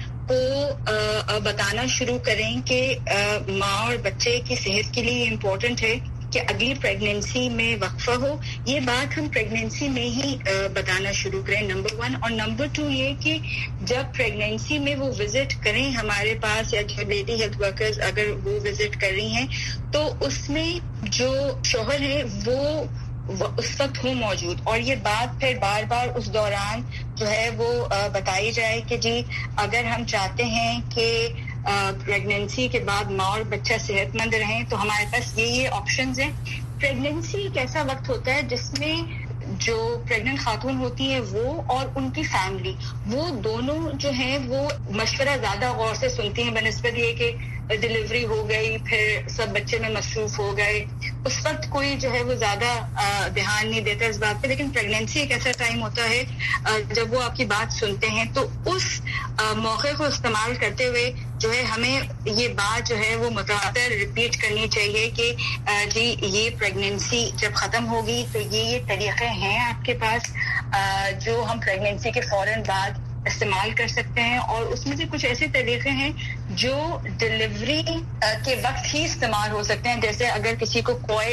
को बताना शुरू करें कि माँ और बच्चे की सेहत के लिए इम्पोर्टेंट है कि अगली प्रेगनेंसी में वक्फा हो। ये बात हम प्रेगनेंसी में ही बताना शुरू करें, नंबर वन। और नंबर टू ये कि जब प्रेगनेंसी में वो विजिट करें हमारे पास, या जो लेडी हेल्थ वर्कर्स अगर वो विजिट कर रही हैं, तो उसमें जो शौहर है वो उस वक्त हो मौजूद, और ये बात फिर बार बार उस दौरान जो है वो बताई जाए कि जी अगर हम चाहते हैं कि प्रेगनेंसी के बाद माँ और बच्चा सेहतमंद रहें तो हमारे पास ये ये ऑप्शंस हैं। प्रेगनेंसी एक ऐसा वक्त होता है जिसमें जो प्रेग्नेंट खातून होती है वो और उनकी फैमिली, वो दोनों जो है वो मशवरा ज्यादा गौर से सुनती हैं बनिस्बत ये कि डिलीवरी हो गई, फिर सब बच्चे में मसरूफ हो गए, उस वक्त कोई जो है वो ज्यादा ध्यान नहीं देता इस बात पे। लेकिन प्रेगनेंसी एक ऐसा टाइम होता है जब वो आपकी बात सुनते हैं, तो उस मौके को इस्तेमाल करते हुए जो है हमें ये बात जो है वो मुतवातर रिपीट करनी चाहिए कि जी ये प्रेगनेंसी जब खत्म होगी तो ये ये तरीके हैं आपके पास जो हम प्रेगनेंसी के फौरन बाद इस्तेमाल कर सकते हैं, और उसमें से कुछ ऐसे तरीके हैं जो डिलीवरी के वक्त ही इस्तेमाल हो सकते हैं। जैसे अगर किसी को कॉइल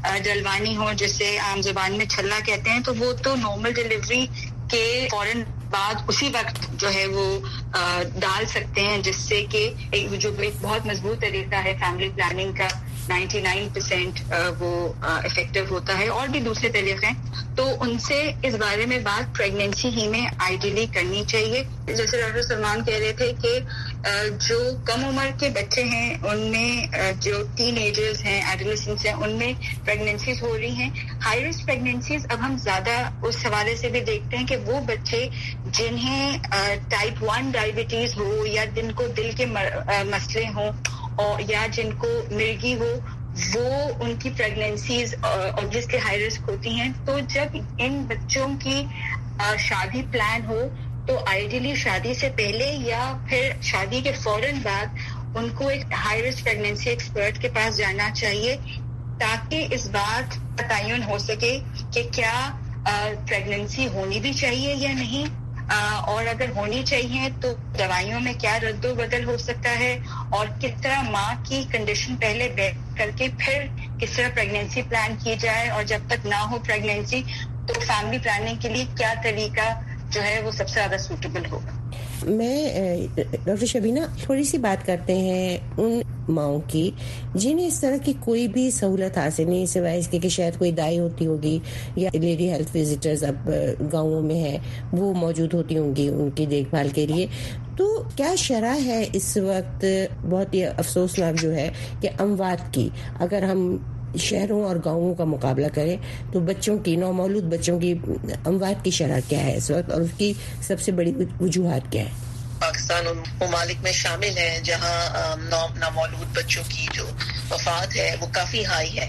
डलवानी हो, जिसे आम जुबान में छल्ला कहते हैं, तो वो तो नॉर्मल डिलीवरी के फौरन बाद उसी वक्त जो है वो आ, डाल सकते हैं, जिससे कि एक जो एक बहुत मजबूत तरीका है फैमिली प्लानिंग का निन्यानवे परसेंट वो इफेक्टिव होता है. और भी दूसरे तरीके हैं, तो उनसे इस बारे में बात प्रेगनेंसी ही में आइडियली करनी चाहिए. जैसे डॉक्टर सलमान कह रहे थे कि जो कम उम्र के बच्चे हैं उनमें, जो टीन एजर्स हैं, एडोलेसेंट्स हैं, उनमें प्रेगनेंसीज हो रही हैं. हाई रिस्क प्रेगनेंसीज अब हम ज्यादा उस हवाले से भी देखते हैं कि वो बच्चे जिन्हें टाइप वन डायबिटीज हो या जिनको दिल के मसले हों और या जिनको मिर्गी हो, वो उनकी प्रेगनेंसीज ऑब्वियसली हाई रिस्क होती हैं. तो जब इन बच्चों की शादी प्लान हो तो आइडियली शादी से पहले या फिर शादी के फौरन बाद उनको एक हाई रिस्क प्रेगनेंसी एक्सपर्ट के पास जाना चाहिए, ताकि इस बात का तयन हो सके कि क्या प्रेगनेंसी होनी भी चाहिए या नहीं, आ, और अगर होनी चाहिए तो दवाइयों में क्या रद्दो बदल हो सकता है, और किस तरह माँ की कंडीशन पहले बेर करके फिर किस तरह प्रेगनेंसी प्लान की जाए, और जब तक ना हो प्रेगनेंसी तो फैमिली प्लानिंग के लिए क्या तरीका जो है वो सबसे ज्यादा सूटेबल होगा. मैं डॉक्टर शबीना थोड़ी सी बात करते हैं उन माओं की जिन्हें इस तरह की कोई भी सहूलत हासिल नहीं, सिवाय इसके कि शायद कोई दाई होती होगी या लेडी हेल्थ विजिटर्स अब गाँवों में है, वो मौजूद होती होंगी उनकी देखभाल के लिए. तो क्या शरह है इस वक्त, बहुत ही अफसोसनाक जो है कि अमवात की, अगर हम शहरों और गांवों का मुकाबला करें तो बच्चों की, नौमौलूद बच्चों की अमवात की शरह क्या है इस वक्त, और उसकी सबसे बड़ी वजूहात क्या है? पाकिस्तान उन ममालिक में शामिल है जहां नौमौलूद बच्चों की जो वफात है वो काफी हाई है.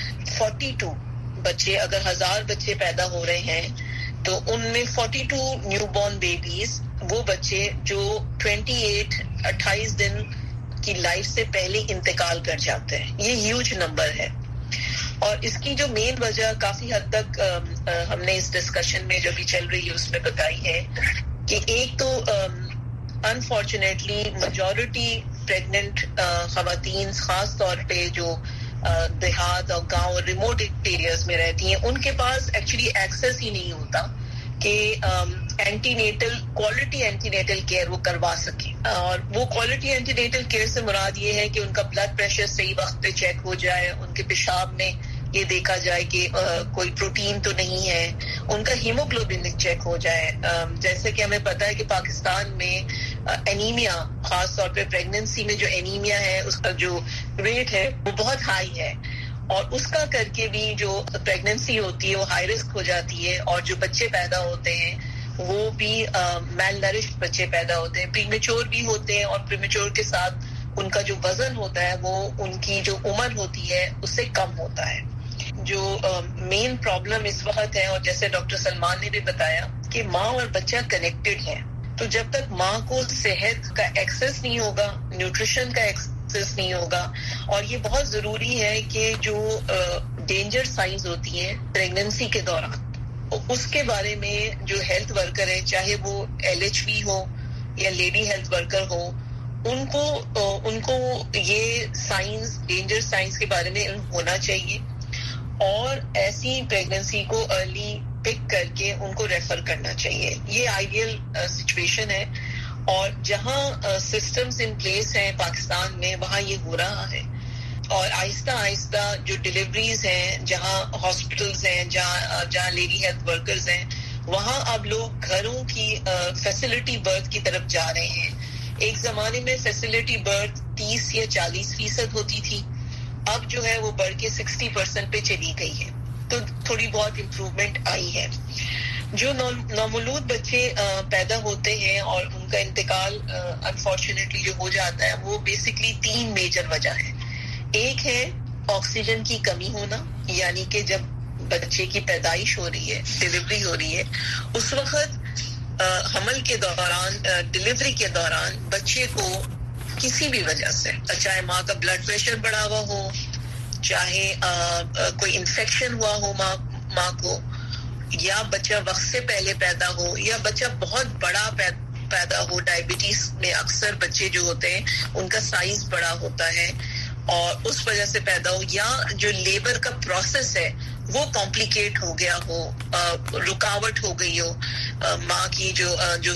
बयालीस बच्चे, अगर हजार बच्चे पैदा हो रहे हैं तो उनमें बयालीस न्यूबॉर्न बेबीज, वो बच्चे जो अट्ठाईस अट्ठाईस दिन की लाइफ से पहले इंतकाल कर जाते हैं. ये ह्यूज नंबर है. और इसकी जो मेन वजह काफी हद तक आ, आ, हमने इस डिस्कशन में जो भी चल रही है उसमें बताई है कि एक तो अनफॉर्चुनेटली मेजॉरिटी प्रेग्नेंट खवातीन खास तौर पे जो देहात और गांव और रिमोट एरियाज में रहती हैं, उनके पास एक्चुअली एक्सेस ही नहीं होता कि एंटीनेटल क्वालिटी एंटीनेटल केयर वो करवा सके. और वो क्वालिटी एंटीनेटल केयर से मुराद ये है कि उनका ब्लड प्रेशर सही वक्त पे चेक हो जाए, उनके पेशाब में ये देखा जाए कि आ, कोई प्रोटीन तो नहीं है, उनका हीमोग्लोबिन चेक हो जाए. आ, जैसे कि हमें पता है कि पाकिस्तान में एनीमिया, खास तौर पे प्रेगनेंसी में जो एनीमिया है उसका जो रेट है वो बहुत हाई है, और उसका करके भी जो प्रेगनेंसी होती है वो हाई रिस्क हो जाती है. और जो बच्चे पैदा होते हैं वो भी मैल नरिश्ड बच्चे पैदा होते हैं, प्रीमेच्योर भी होते हैं, और प्रीमेच्योर के साथ उनका जो वजन होता है वो उनकी जो उम्र होती है उससे कम होता है. जो मेन uh, प्रॉब्लम इस वक्त है, और जैसे डॉक्टर सलमान ने भी बताया कि माँ और बच्चा कनेक्टेड है, तो जब तक माँ को सेहत का एक्सेस नहीं होगा, न्यूट्रिशन का एक्सेस नहीं होगा, और ये बहुत जरूरी है कि जो डेंजर uh, साइंस होती हैं प्रेगनेंसी के दौरान, उसके बारे में जो हेल्थ वर्कर है, चाहे वो एल एच वी हो या लेडी हेल्थ वर्कर हो, उनको uh, उनको ये साइंस, डेंजर साइंस के बारे में होना चाहिए, और ऐसी प्रेगनेंसी को अर्ली पिक करके उनको रेफर करना चाहिए. ये आइडियल सिचुएशन है, और जहां सिस्टम्स इन प्लेस हैं पाकिस्तान में वहां ये हो रहा है. और आहिस्ता आहिस्ता जो डिलीवरीज हैं, जहां हॉस्पिटल्स हैं, जहां जहां लेडी हेल्थ वर्कर्स हैं, वहां अब लोग घरों की फैसिलिटी बर्थ की तरफ जा रहे हैं. एक जमाने में फैसिलिटी बर्थ तीस या चालीस फीसद होती थी, अब जो है वो बढ़ के साठ परसेंट पे चली गई है, तो थोड़ी बहुत इम्प्रूवमेंट आई है. जो नौमौलूद बच्चे पैदा होते हैं और उनका इंतकाल अनफॉर्चुनेटली जो हो जाता है, वो बेसिकली तीन मेजर वजह है. एक है ऑक्सीजन की कमी होना, यानी कि जब बच्चे की पैदाइश हो रही है, डिलीवरी हो रही है, उस वक्त हमल के दौरान, डिलीवरी के दौरान बच्चे को किसी भी वजह से, चाहे माँ का ब्लड प्रेशर बढ़ा हुआ हो, चाहे आ, आ, कोई इन्फेक्शन हुआ हो माँ माँ को, या बच्चा वक्त से पहले पैदा हो, या बच्चा बहुत बड़ा पै, पैदा हो. डायबिटीज में अक्सर बच्चे जो होते हैं उनका साइज बड़ा होता है, اور اس وجہ سے پیدا ہو, یا جو لیبر کا پروسیس ہے وہ کمپلیکیٹ ہو گیا ہو, رکاوٹ ہو گئی ہو, ماں کی جو جو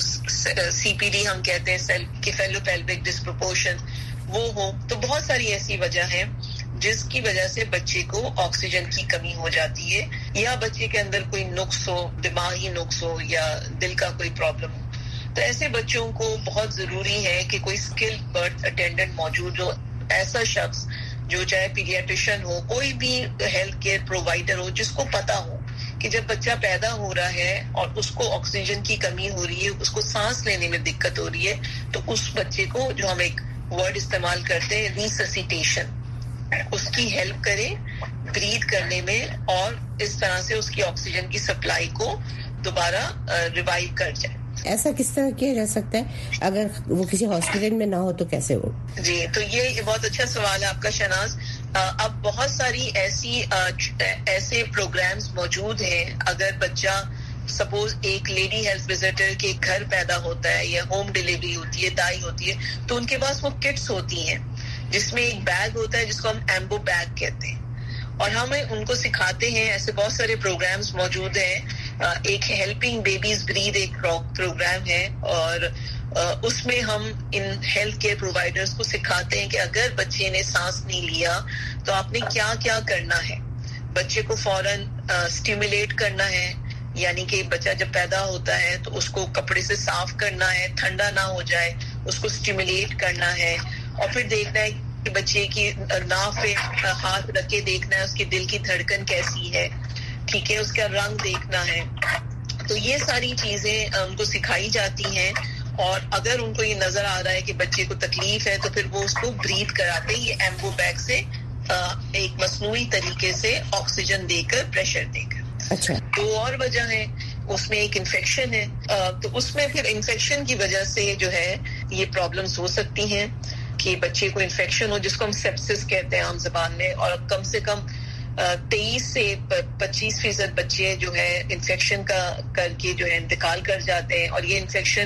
سی پی ڈی ہم کہتے ہیں کیفیلوپیلوک ڈسپروپورشن وہ ہو. تو بہت ساری ایسی وجہ ہیں جس کی وجہ سے بچے کو آکسیجن کی کمی ہو جاتی ہے, یا بچے کے اندر کوئی نقص ہو, دماغی نقص ہو, یا دل کا کوئی پرابلم ہو. تو ایسے بچوں کو بہت ضروری ہے کہ کوئی اسکل برتھ اٹینڈنٹ موجود ہو, ایسا شخص جو چاہے پیڈیاٹریشین ہو, کوئی بھی ہیلتھ کیئر پرووائڈر ہو, جس کو پتا ہو کہ جب بچہ پیدا ہو رہا ہے اور اس کو آکسیجن کی کمی ہو رہی ہے, اس کو سانس لینے میں دقت ہو رہی ہے, تو اس بچے کو, جو ہم ایک ورڈ استعمال کرتے ہیں ریسسیٹیشن, اس کی ہیلپ کرے بریتھ کرنے میں, اور اس طرح سے اس کی آکسیجن کی سپلائی کو دوبارہ ریوائیو کر جائے. ایسا کس طرح کیا جا سکتا ہے اگر وہ کسی ہاسپٹل میں نہ ہو تو کیسے ہو؟ جی, تو یہ بہت اچھا سوال ہے آپ کا شہناز. اب بہت ساری ایسی ایسے پروگرامز موجود ہیں. اگر بچہ سپوز ایک لیڈی ہیلتھ وزٹر کے گھر پیدا ہوتا ہے, یا ہوم ڈلیوری ہوتی ہے, دائی ہوتی ہے, تو ان کے پاس وہ کٹس ہوتی ہیں جس میں ایک بیگ ہوتا ہے جس کو ہم ایمبو بیگ کہتے ہیں, اور ہم ان کو سکھاتے ہیں. ایسے بہت سارے پروگرامز موجود ہیں. ایک ہیلپنگ بیبیز بریتھ ایک پروگرام ہے, اور اس میں ہم ان ہیلتھ کیئر پرووائڈرز کو سکھاتے ہیں کہ اگر بچے نے سانس نہیں لیا تو آپ نے کیا کیا کرنا ہے. بچے کو فوراً اسٹیمولیٹ کرنا ہے, یعنی کہ بچہ جب پیدا ہوتا ہے تو اس کو کپڑے سے صاف کرنا ہے, ٹھنڈا نہ ہو جائے, اس کو اسٹیمولیٹ کرنا ہے, اور پھر دیکھنا ہے کہ بچے کی ناف پہ ہاتھ رکھ کے دیکھنا ہے اس کی دل کی دھڑکن کیسی ہے, ٹھیک ہے, اس کا رنگ دیکھنا ہے. تو یہ ساری چیزیں ان کو سکھائی جاتی ہیں, اور اگر ان کو یہ نظر آ رہا ہے کہ بچے کو تکلیف ہے تو پھر وہ اس کو بریتھ کراتے ہیں, یہ ایمبو بیگ سے ایک مصنوعی طریقے سے آکسیجن دے کر, پریشر دے کر. اچھا. دو اور وجہ ہے, اس میں ایک انفیکشن ہے, تو اس میں پھر انفیکشن کی وجہ سے جو ہے یہ پرابلمس ہو سکتی ہیں کہ بچے کو انفیکشن ہو, جس کو ہم سیپسس کہتے ہیں عام زبان میں, اور کم سے کم تیئیس سے پچیس فیصد بچے جو ہے انفیکشن کا کر کے جو ہے انتقال کر جاتے ہیں, اور یہ انفیکشن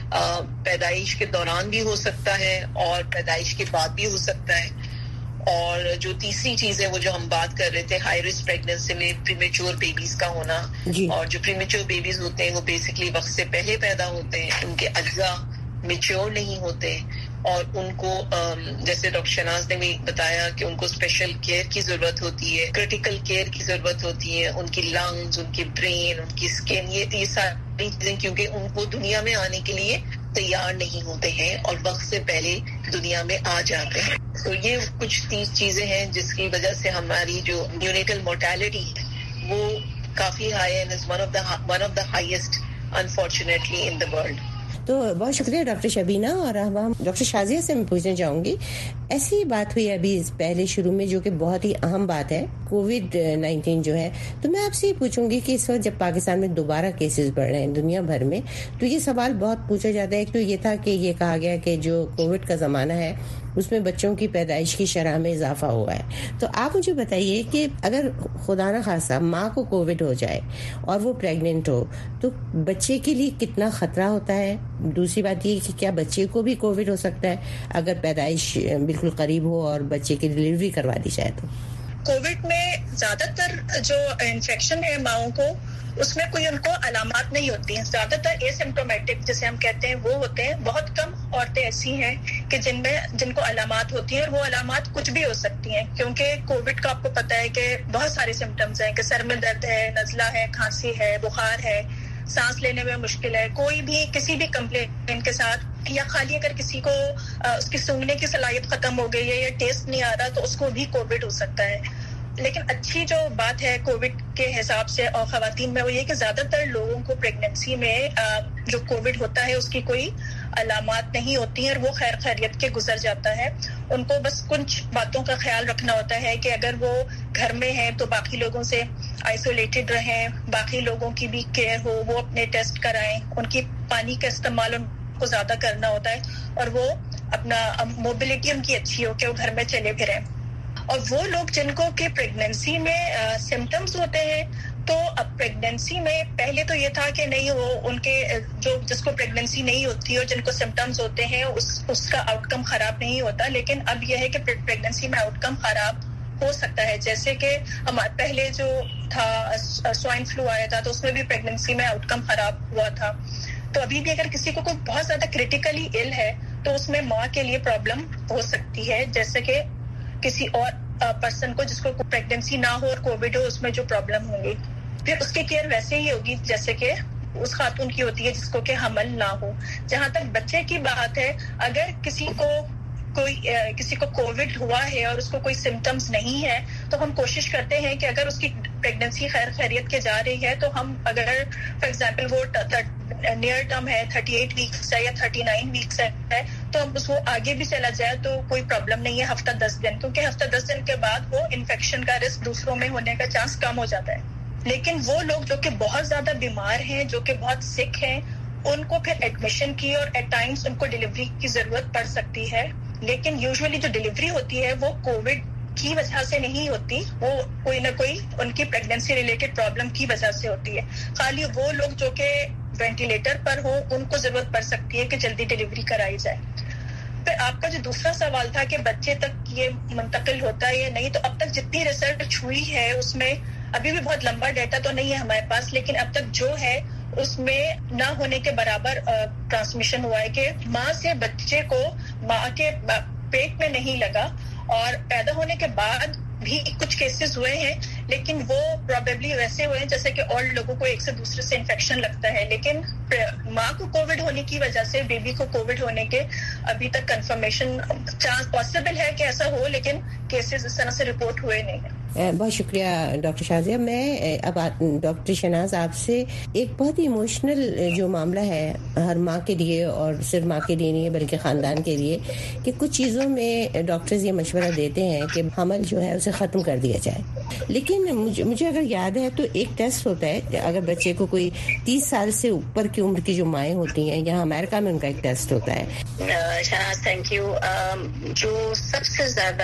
پیدائش کے دوران بھی ہو سکتا ہے اور پیدائش کے بعد بھی ہو سکتا ہے. اور جو تیسری چیز ہے وہ جو ہم بات کر رہے تھے, ہائی رسک پریگننسی میں پریمیچور بیبیز کا ہونا, جی. اور جو پریمیچور بیبیز ہوتے ہیں وہ بیسکلی وقت سے پہلے پیدا ہوتے ہیں, ان کے اجزاء میچور نہیں ہوتے, اور ان کو جیسے ڈاکٹر شہناز نے بھی بتایا کہ ان کو اسپیشل کیئر کی ضرورت ہوتی ہے, کریٹیکل کیئر کی ضرورت ہوتی ہے, ان کی لنگز, ان کی برین, ان کی اسکن, یہ یہ ساری چیزیں, کیونکہ ان کو دنیا میں آنے کے لیے تیار نہیں ہوتے ہیں اور وقت سے پہلے دنیا میں آ جاتے ہیں. تو یہ کچھ تیس چیزیں ہیں جس کی وجہ سے ہماری جو نیونیٹل مورٹیلٹی ہے وہ کافی ہائی ہے, one of the one of the highest unfortunately in the world. تو بہت شکریہ ڈاکٹر شبینہ. اور اب ہم ڈاکٹر شازیہ سے میں پوچھنا چاہوں گی, ایسی بات ہوئی ابھی پہلے شروع میں جو کہ بہت ہی اہم بات ہے, کووڈ نائنٹین جو ہے, تو میں آپ سے یہ پوچھوں گی کہ اس وقت جب پاکستان میں دوبارہ کیسز بڑھ رہے ہیں دنیا بھر میں, تو یہ سوال بہت پوچھا جاتا ہے. ایک تو یہ تھا کہ یہ کہا گیا کہ جو کووڈ کا زمانہ ہے اس میں بچوں کی پیدائش کی شرح میں اضافہ ہوا ہے. تو آپ مجھے بتائیے کہ اگر خدا نہ خواستہ ماں کو کووڈ ہو جائے اور وہ پریگننٹ ہو تو بچے کے لیے کتنا خطرہ ہوتا ہے. دوسری بات یہ کہ کیا بچے کو بھی کووڈ ہو سکتا ہے اگر پیدائش بالکل قریب ہو اور بچے کی ڈلیوری کروا دی جائے تو؟ کووڈ میں زیادہ تر جو انفیکشن ہے ماؤں کو, اس میں کوئی ان کو علامات نہیں ہوتی ہیں, زیادہ تر اے سمپٹومیٹک جسے ہم کہتے ہیں وہ ہوتے ہیں. بہت کم عورتیں ایسی ہیں کہ جن میں جن کو علامات ہوتی ہیں, اور وہ علامات کچھ بھی ہو سکتی ہیں, کیونکہ کووڈ کا آپ کو پتہ ہے کہ بہت سارے سمٹمز ہیں, کہ سر میں درد ہے, نزلہ ہے, کھانسی ہے, بخار ہے, سانس لینے میں مشکل ہے. کوئی بھی کسی بھی کمپلین کے ساتھ, یا خالی اگر کسی کو اس کی سونگنے کی صلاحیت ختم ہو گئی ہے یا ٹیسٹ نہیں آ رہا تو اس کو بھی کووڈ ہو سکتا ہے. لیکن اچھی جو بات ہے کووڈ کے حساب سے اور خواتین میں وہ یہ کہ زیادہ تر لوگوں کو پریگننسی میں جو کووڈ ہوتا ہے اس کی کوئی علامات نہیں ہوتی ہیں, اور وہ خیر خیریت کے گزر جاتا ہے. ان کو بس کچھ باتوں کا خیال رکھنا ہوتا ہے کہ اگر وہ گھر میں ہیں تو باقی لوگوں سے آئسولیٹڈ رہیں, باقی لوگوں کی بھی کیئر ہو, وہ اپنے ٹیسٹ کرائیں, ان کی پانی کا استعمال ان کو زیادہ کرنا ہوتا ہے, اور وہ اپنا موبلٹی ان کی اچھی ہو کہ وہ گھر میں چلے پھریں. اور وہ لوگ جن کو کہ پریگننسی میں سمٹمز ہوتے ہیں تو तो अब प्रेगनेंसी में पहले तो ये था कि नहीं, वो उनके जो जिसको प्रेगनेंसी नहीं होती और जिनको सिम्टम्स होते हैं उस उसका आउटकम खराब नहीं होता, लेकिन अब यह है कि प्रेगनेंसी में आउटकम खराब हो सकता है। जैसे कि हमारे पहले जो था स्वाइन फ्लू आया था तो उसमें भी प्रेगनेंसी में आउटकम खराब हुआ था। तो अभी भी अगर किसी को कोई बहुत ज्यादा क्रिटिकली इल है तो उसमें माँ के लिए प्रॉब्लम हो सकती है, जैसे कि किसी और पर्सन को जिसको प्रेगनेंसी ना हो और कोविड हो उसमें जो प्रॉब्लम होंगी। फिर उसकी केयर वैसे ही होगी जैसे कि उस खातून की होती है जिसको कि हमल ना हो। जहां तक बच्चे की बात है, अगर किसी को कोई किसी को कोविड हुआ है और उसको कोई सिम्टम्स नहीं है तो हम कोशिश करते हैं कि अगर उसकी प्रेगनेंसी खैर खैरियत के जा रही है तो हम अगर फॉर एग्जांपल वो नियर टर्म है अड़तीस वीक्स है या उनतालीस वीक्स है तो हम उसको आगे भी चला जाए तो कोई प्रॉब्लम नहीं है हफ्ता दस दिन, क्योंकि हफ्ता दस दिन के बाद वो इन्फेक्शन का रिस्क दूसरों में होने का चांस कम हो जाता है। लेकिन वो लोग जो कि बहुत ज्यादा बीमार हैं, जो कि बहुत सिक हैं, उनको फिर एडमिशन की और एट टाइम्स उनको डिलीवरी की जरूरत पड़ सकती है। लेकिन यूजुअली जो डिलीवरी होती है वो कोविड की वजह से नहीं होती, वो कोई ना कोई उनकी प्रेगनेंसी रिलेटेड प्रॉब्लम की वजह से होती है। खाली वो लोग जो कि वेंटिलेटर पर हो उनको जरूरत पड़ सकती है कि जल्दी डिलीवरी कराई जाए। फिर आपका जो दूसरा सवाल था कि बच्चे तक ये मुंतकिल होता है या नहीं, तो अब तक जितनी रिसर्च हुई है उसमें अभी भी बहुत लंबा डाटा तो नहीं है हमारे पास, लेकिन अब तक जो है उसमें ना होने के बराबर ट्रांसमिशन हुआ है कि माँ से बच्चे को माँ के पेट में नहीं लगा और पैदा होने के बाद भी कुछ केसेस हुए हैं, लेकिन वो प्रोबेबली वैसे हुए हैं जैसे कि और लोगों को एक से दूसरे से इन्फेक्शन लगता है। लेकिन माँ को कोविड होने की वजह से बेबी को कोविड होने के अभी तक कंफर्मेशन चांस पॉसिबल है कि ऐसा हो, लेकिन केसेस इस तरह से रिपोर्ट हुए नहीं है। बहुत शुक्रिया डॉक्टर शाजिया। मैं अब डॉक्टर शहनाज आपसे एक बहुत ही इमोशनल जो मामला है हर माँ के लिए, और सिर्फ माँ के लिए नहीं है बल्कि ख़ानदान के लिए, कि कुछ चीज़ों में डॉक्टर्स ये मशवरा देते हैं कि हमल जो है उसे ख़त्म कर दिया जाए, लेकिन मुझे मुझे अगर याद है तो एक टेस्ट होता है अगर बच्चे को कोई तीस साल से ऊपर की उम्र की जो माएँ होती हैं, यहाँ अमेरिका में उनका एक टेस्ट होता है। Shahnaz thank you. जो सबसे ज़्यादा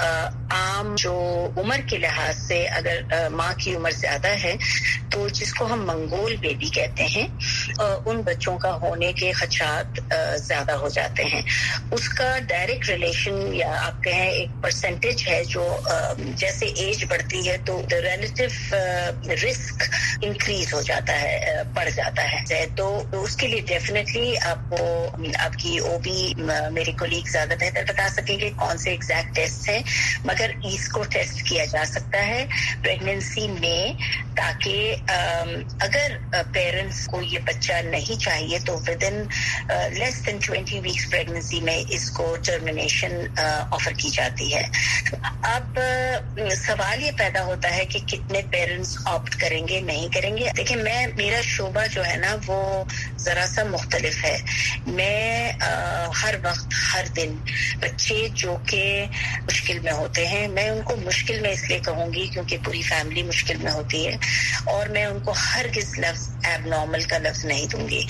आम जो उम्र के लिहाज से अगर माँ की उम्र ज्यादा है तो जिसको हम मंगोल बेबी कहते हैं, उन बच्चों का होने के खदशात ज्यादा हो जाते हैं। उसका डायरेक्ट रिलेशन या आप कहें एक परसेंटेज है जो जैसे एज बढ़ती है तो रिलेटिव रिस्क इंक्रीज हो जाता है, बढ़ जाता है। तो उसके लिए डेफिनेटली आपको आपकी ओबी मेरे कोलीग ज्यादा बेहतर बता सकेंगे कौन से एग्जैक्ट टेस्ट है, मगर इसको टेस्ट किया जा सकता है प्रेगनेंसी में, ताकि अगर पेरेंट्स को ये बच्चा नहीं चाहिए तो within less than twenty weeks pregnancy में इसको टर्मिनेशन ऑफर की जाती है। अब सवाल ये पैदा होता है कि कितने पेरेंट्स ऑप्ट करेंगे नहीं करेंगे। देखिए, मैं मेरा शोबा जो है ना वो जरा सा मुख्तलिफ है। मैं आ, हर वक्त हर दिन बच्चे जो कि मुश्किल में होते हैं, मैं उनको मुश्किल में इसलिए कहूंगी क्योंकि पूरी फैमिली मुश्किल में होती है, और मैं उनको हरगिज़ लफ्ज एबनॉर्मल का लफ्ज नहीं दूंगी,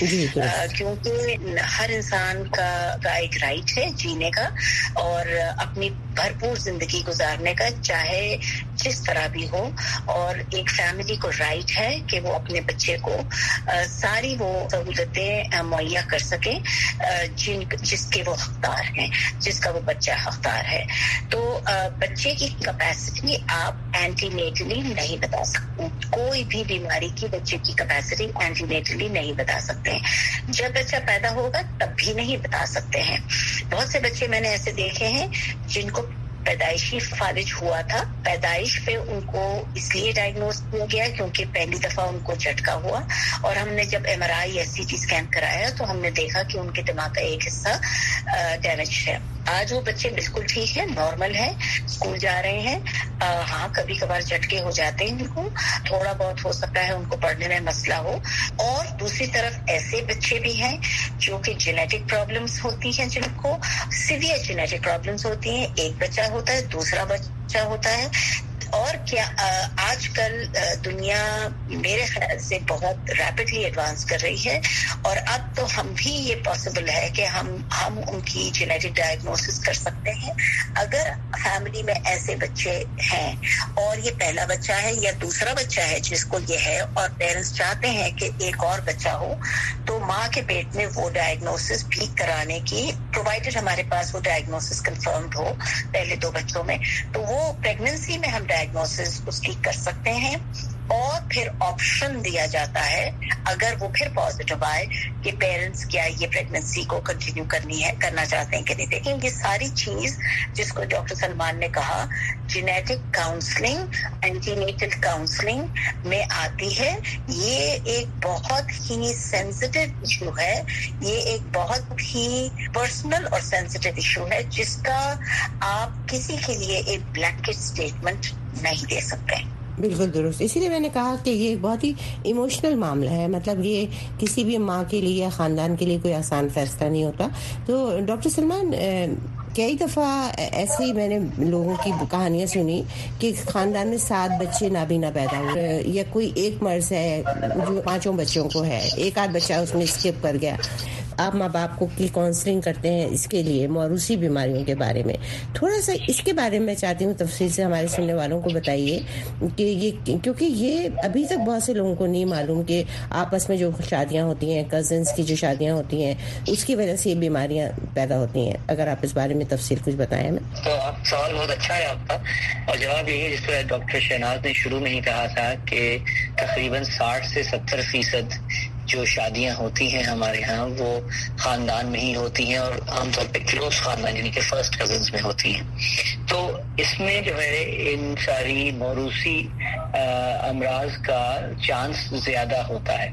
क्योंकि हर इंसान का, का एक राइट है जीने का और अपनी भरपूर जिंदगी गुजारने का, चाहे जिस तरह भी हो, और एक फैमिली को राइट है कि वो अपने बच्चे को आ, सारी वो सहूलतें मुहैया कर सके जिन जिसके वो हकदार हैं, जिसका वो बच्चा हकदार है। तो आ, बच्चे की कैपेसिटी आप एंटीनेटली नहीं बता सकते, कोई भी बीमारी की बच्चे की कैपेसिटी एंटीनेटली नहीं बता सकते। जब बच्चा पैदा होगा तब भी नहीं बता सकते हैं। बहुत से बच्चे मैंने ऐसे देखे हैं जिनको पैदाइशी फालिज हुआ था, पैदाइश पे उनको इसलिए डायग्नोज किया गया क्योंकि पहली दफा उनको झटका हुआ, और हमने जब एमआरआई या सीटी स्कैन कराया तो हमने देखा कि उनके दिमाग का एक हिस्सा डैमेज है। आज वो बच्चे बिल्कुल ठीक है, नॉर्मल है, स्कूल जा रहे हैं। आ, हाँ, कभी कभार झटके हो जाते हैं उनको, थोड़ा बहुत हो सकता है उनको पढ़ने में मसला हो। और दूसरी तरफ ऐसे बच्चे भी हैं जो कि जेनेटिक प्रॉब्लम्स होती हैं, जिनको सीवियर जेनेटिक प्रॉब्लम्स होती हैं। एक बच्चा होता है, दूसरा बच्चा होता है, اور کیا آج کل دنیا میرے خیال سے بہت ریپڈلی ایڈوانس کر رہی ہے اور اب تو ہم بھی یہ پاسبل ہے کہ ہم ہم ان کی جینیٹک ڈائگنوسس کر سکتے ہیں. اگر فیملی میں ایسے بچے ہیں اور یہ پہلا بچہ ہے یا دوسرا بچہ ہے جس کو یہ ہے اور پیرنٹس چاہتے ہیں کہ ایک اور بچہ ہو, تو ماں کے پیٹ میں وہ ڈائگنوسس بھی کرانے کی, پرووائڈڈ ہمارے پاس وہ ڈائگنوسس کنفرمڈ ہو پہلے دو بچوں میں, تو وہ پریگننسی میں ہم ڈائگنوسس اس کی کر سکتے ہیں. اور پھر آپشن دیا جاتا ہے اگر وہ پھر پازیٹیو آئے کہ پیرنٹس کیا یہ پریگننسی کو کنٹینیو کرنی ہے کرنا چاہتے ہیں کہ نہیں. لیکن یہ ساری چیز جس کو ڈاکٹر سلمان نے کہا genetic counselling, antenatal counselling میں آتی ہے. یہ ایک بہت ہی سینسٹیو ایشو ہے, یہ ایک بہت ہی پرسنل اور سینسٹیو ایشو ہے جس کا آپ کسی کے لیے ایک بلینکٹ اسٹیٹمنٹ نہیں دے سکتے. بالکل درست. اسی لیے میں نے کہا کہ یہ ایک بہت ہی ایموشنل معاملہ ہے, مطلب یہ کسی بھی ماں کے لیے یا خاندان کے لیے کوئی آسان فیصلہ نہیں ہوتا. تو ڈاکٹر سلمان, کئی دفعہ ایسے ہی میں نے لوگوں کی کہانیاں سنی کہ خاندان میں سات بچے نابینا پیدا ہوئے, یا کوئی ایک مرض ہے جو پانچوں بچوں کو ہے, ایک آدھ بچہ اس میں اسکپ کر گیا. آپ ماں باپ کو کی کاؤنسلنگ کرتے ہیں اس کے لیے موروثی بیماریوں کے بارے میں, تھوڑا سا اس کے بارے میں چاہتی ہوں تفصیل سے ہمارے سننے والوں کو بتائیے کہ یہ, کیونکہ یہ ابھی تک بہت سے لوگوں کو نہیں معلوم کہ آپس میں جو شادیاں ہوتی ہیں, کزنس کی جو شادیاں ہوتی ہیں, اس کی وجہ سے یہ بیماریاں پیدا ہوتی ہیں. اگر آپ اس بارے میں تفصیل کچھ بتائیں ہمیں. تو آپ سوال بہت اچھا ہے آپ کا, اور جواب یہی ہے جس طرح ڈاکٹر شہناز نے شروع میں ہی کہا تھا کہ تقریباً ساٹھ سے ستر فیصد جو شادیاں ہوتی ہیں ہمارے ہاں وہ خاندان میں ہی ہوتی ہیں, اور عام طور پہ کلوز خاندان یعنی کہ فرسٹ کزنز میں ہوتی ہیں. تو اس میں جو ہے ان ساری موروثی امراض کا چانس زیادہ ہوتا ہے.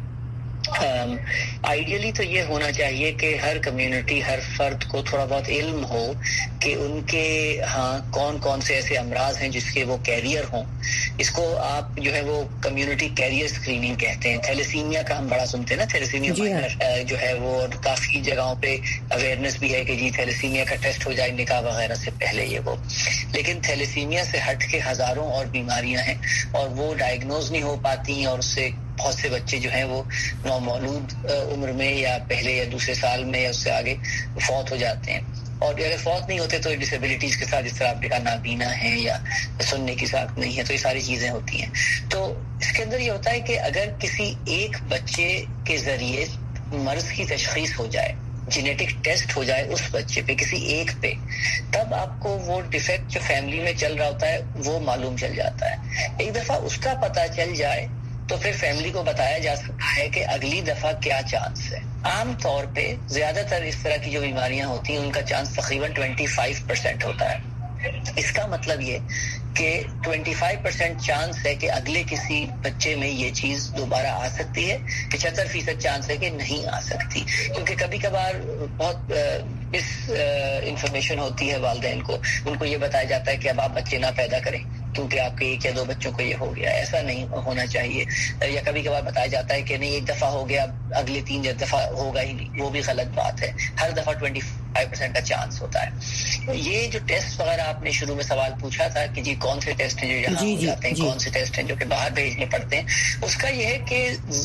آئیڈیلی تو یہ ہونا چاہیے کہ ہر کمیونٹی, ہر فرد کو تھوڑا بہت علم ہو کہ ان کے ہاں کون کون سے ایسے امراض ہیں جس کے وہ کیریئر ہوں. اس کو آپ جو ہے وہ کمیونٹی کیریئر اسکریننگ کہتے ہیں. تھیلیسیمیا کا ہم بڑا سنتے ہیں نا, تھیلیسیمیا مائنر جو ہے وہ کافی جگہوں پہ اویئرنیس بھی ہے کہ جی تھیلیسیمیا کا ٹیسٹ ہو جائے نکاح وغیرہ سے پہلے یہ وہ. لیکن تھیلیسیمیا سے ہٹ کے ہزاروں اور بیماریاں ہیں اور وہ ڈائگنوز نہیں ہو پاتی, اور اس سے بہت سے بچے جو ہیں وہ نومولود عمر میں یا پہلے یا دوسرے سال میں یا اس سے آگے فوت ہو جاتے ہیں. اور اگر فوت نہیں ہوتے تو ڈسیبلٹیز کے ساتھ, جس طرح آپ نے کہا نابینا ہیں یا سننے کی ساتھ نہیں ہے, تو یہ ساری چیزیں ہوتی ہیں. تو اس کے اندر یہ ہوتا ہے کہ اگر کسی ایک بچے کے ذریعے مرض کی تشخیص ہو جائے, جینیٹک ٹیسٹ ہو جائے اس بچے پہ, کسی ایک پہ, تب آپ کو وہ ڈیفیکٹ جو فیملی میں چل رہا ہوتا ہے وہ معلوم چل جاتا ہے. ایک دفعہ اس کا پتہ چل جائے تو پھر فیملی کو بتایا جا سکتا ہے کہ اگلی دفعہ کیا چانس ہے. عام طور پہ زیادہ تر اس طرح کی جو بیماریاں ہوتی ہیں ان کا چانس تقریباً پچیس پرسینٹ ہوتا ہے. اس کا مطلب یہ کہ پچیس پرسینٹ چانس ہے کہ اگلے کسی بچے میں یہ چیز دوبارہ آ سکتی ہے, پچہتر فیصد چانس ہے کہ نہیں آ سکتی. کیونکہ کبھی کبھار بہت اس انفارمیشن ہوتی ہے والدین کو, ان کو یہ بتایا جاتا ہے کہ اب آپ بچے نہ پیدا کریں کیونکہ آپ کے ایک یا دو بچوں کو یہ ہو گیا. ایسا نہیں ہونا چاہیے. یا کبھی کبھار بتایا جاتا ہے کہ نہیں ایک دفعہ ہو گیا اگلے تین دفعہ ہوگا ہی نہیں, وہ بھی غلط بات ہے. ہر دفعہ پچیس پرسینٹ کا چانس ہوتا ہے. یہ جو ٹیسٹ وغیرہ آپ نے شروع میں سوال پوچھا تھا کہ جی کون سے ٹیسٹ ہیں جو یہاں ہو جاتے ہیں, کون سے ٹیسٹ ہیں جو کہ باہر بھیجنے پڑتے ہیں, اس کا یہ ہے کہ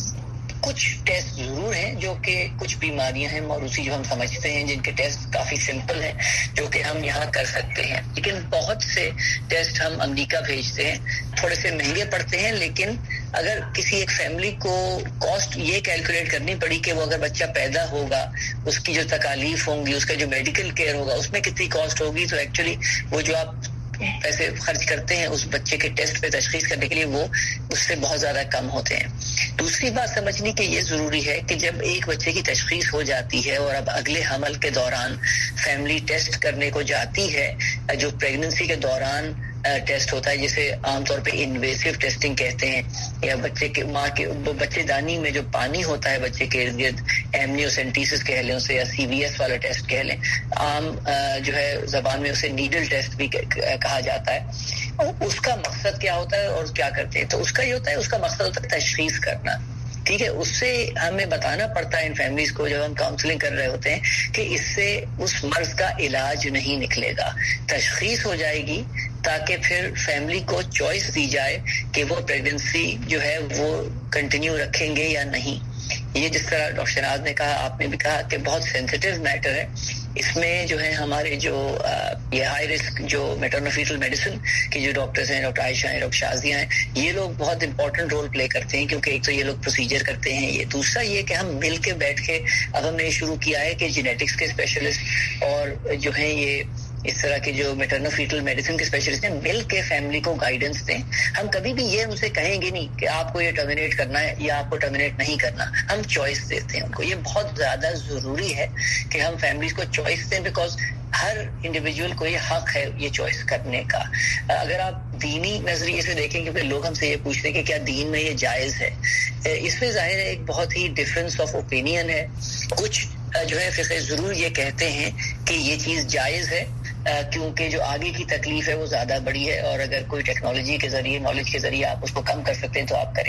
کچھ ٹیسٹ ضرور ہیں جو کہ کچھ بیماریاں ہیں موروثی جو ہم سمجھتے ہیں جن کے ٹیسٹ کافی سمپل ہیں جو کہ ہم یہاں کر سکتے ہیں. لیکن بہت سے ٹیسٹ ہم امریکہ بھیجتے ہیں, تھوڑے سے مہنگے پڑتے ہیں. لیکن اگر کسی ایک فیملی کو کاسٹ یہ کیلکولیٹ کرنی پڑی کہ وہ اگر بچہ پیدا ہوگا اس کی جو تکالیف ہوں گی, اس کا جو میڈیکل کیئر ہوگا اس میں کتنی کاسٹ ہوگی, تو ایکچولی وہ جو آپ پیسے خرچ کرتے ہیں اس بچے کے ٹیسٹ پہ تشخیص کرنے کے لیے وہ اس سے بہت زیادہ کم ہوتے ہیں. دوسری بات سمجھنی کہ یہ ضروری ہے کہ جب ایک بچے کی تشخیص ہو جاتی ہے اور اب اگلے حمل کے دوران فیملی ٹیسٹ کرنے کو جاتی ہے, جو پریگننسی کے دوران ٹیسٹ ہوتا ہے جسے عام طور پہ انویسو ٹیسٹنگ کہتے ہیں, یا بچے کے ماں کے بچے دانی میں جو پانی ہوتا ہے بچے کے ارد گرد, ایمنیوسینٹیسس کہہ لیں اسے, یا سی بی ایس والا ٹیسٹ کہہ لیں, عام جو ہے زبان میں اسے نیڈل ٹیسٹ بھی کہا جاتا ہے. اس کا مقصد کیا ہوتا ہے اور کیا کرتے ہیں, تو اس کا یہ ہوتا ہے, اس کا مقصد ہوتا ہے تشخیص کرنا. ٹھیک ہے, اس سے ہمیں بتانا پڑتا ہے ان فیملیز کو جب ہم کاؤنسلنگ کر رہے ہوتے ہیں کہ اس سے اس مرض کا علاج نہیں نکلے گا. تشخیص ہو جائے گی تاکہ پھر فیملی کو چوائس دی جائے کہ وہ پریگننسی جو ہے وہ کنٹینیو رکھیں گے یا نہیں. یہ جس طرح ڈاکٹر شہناز نے کہا, آپ نے بھی کہا کہ بہت سینسیٹیو میٹر ہے. اس میں جو ہے ہمارے جو یہ ہائی رسک جو میٹرنوفیٹل میڈیسن کے جو ڈاکٹرز ہیں, ڈاکٹر عائشہ ہیں, ڈاکٹر شازیہ ہیں, یہ لوگ بہت امپورٹنٹ رول پلے کرتے ہیں, کیونکہ ایک تو یہ لوگ پروسیجر کرتے ہیں, یہ دوسرا یہ کہ ہم مل کے بیٹھ کے اب ہم نے شروع کیا ہے کہ جینیٹکس کے اسپیشلسٹ اور جو ہیں یہ اس طرح کے جو میٹرنوفیٹل میڈیسن کے اسپیشلسٹ ہیں مل کے فیملی کو گائیڈنس دیں. ہم کبھی بھی یہ ان سے کہیں گے نہیں کہ آپ کو یہ ٹرمینیٹ کرنا ہے یا آپ کو ٹرمینیٹ نہیں کرنا, ہم چوائس دیتے ہیں ان کو. یہ بہت زیادہ ضروری ہے کہ ہم فیملیز کو چوائس دیں, بیکاز ہر انڈیویجول کو یہ حق ہے یہ چوائس کرنے کا. اگر آپ دینی نظریے سے دیکھیں, کیونکہ لوگ ہم سے یہ پوچھتے ہیں کہ کیا دین میں یہ جائز ہے, اس میں ظاہر ہے ایک بہت ہی ڈفرینس آف اوپینین ہے. کچھ جو ہے فقہ ضرور یہ کہتے ہیں کہ یہ چیز جائز ہے کیونکہ جو آگے کی تکلیف ہے وہ زیادہ بڑی ہے, اور اگر کوئی ٹیکنالوجی کے ذریعے, نالج کے ذریعے آپ اس کو کم کر سکتے ہیں تو آپ کریں.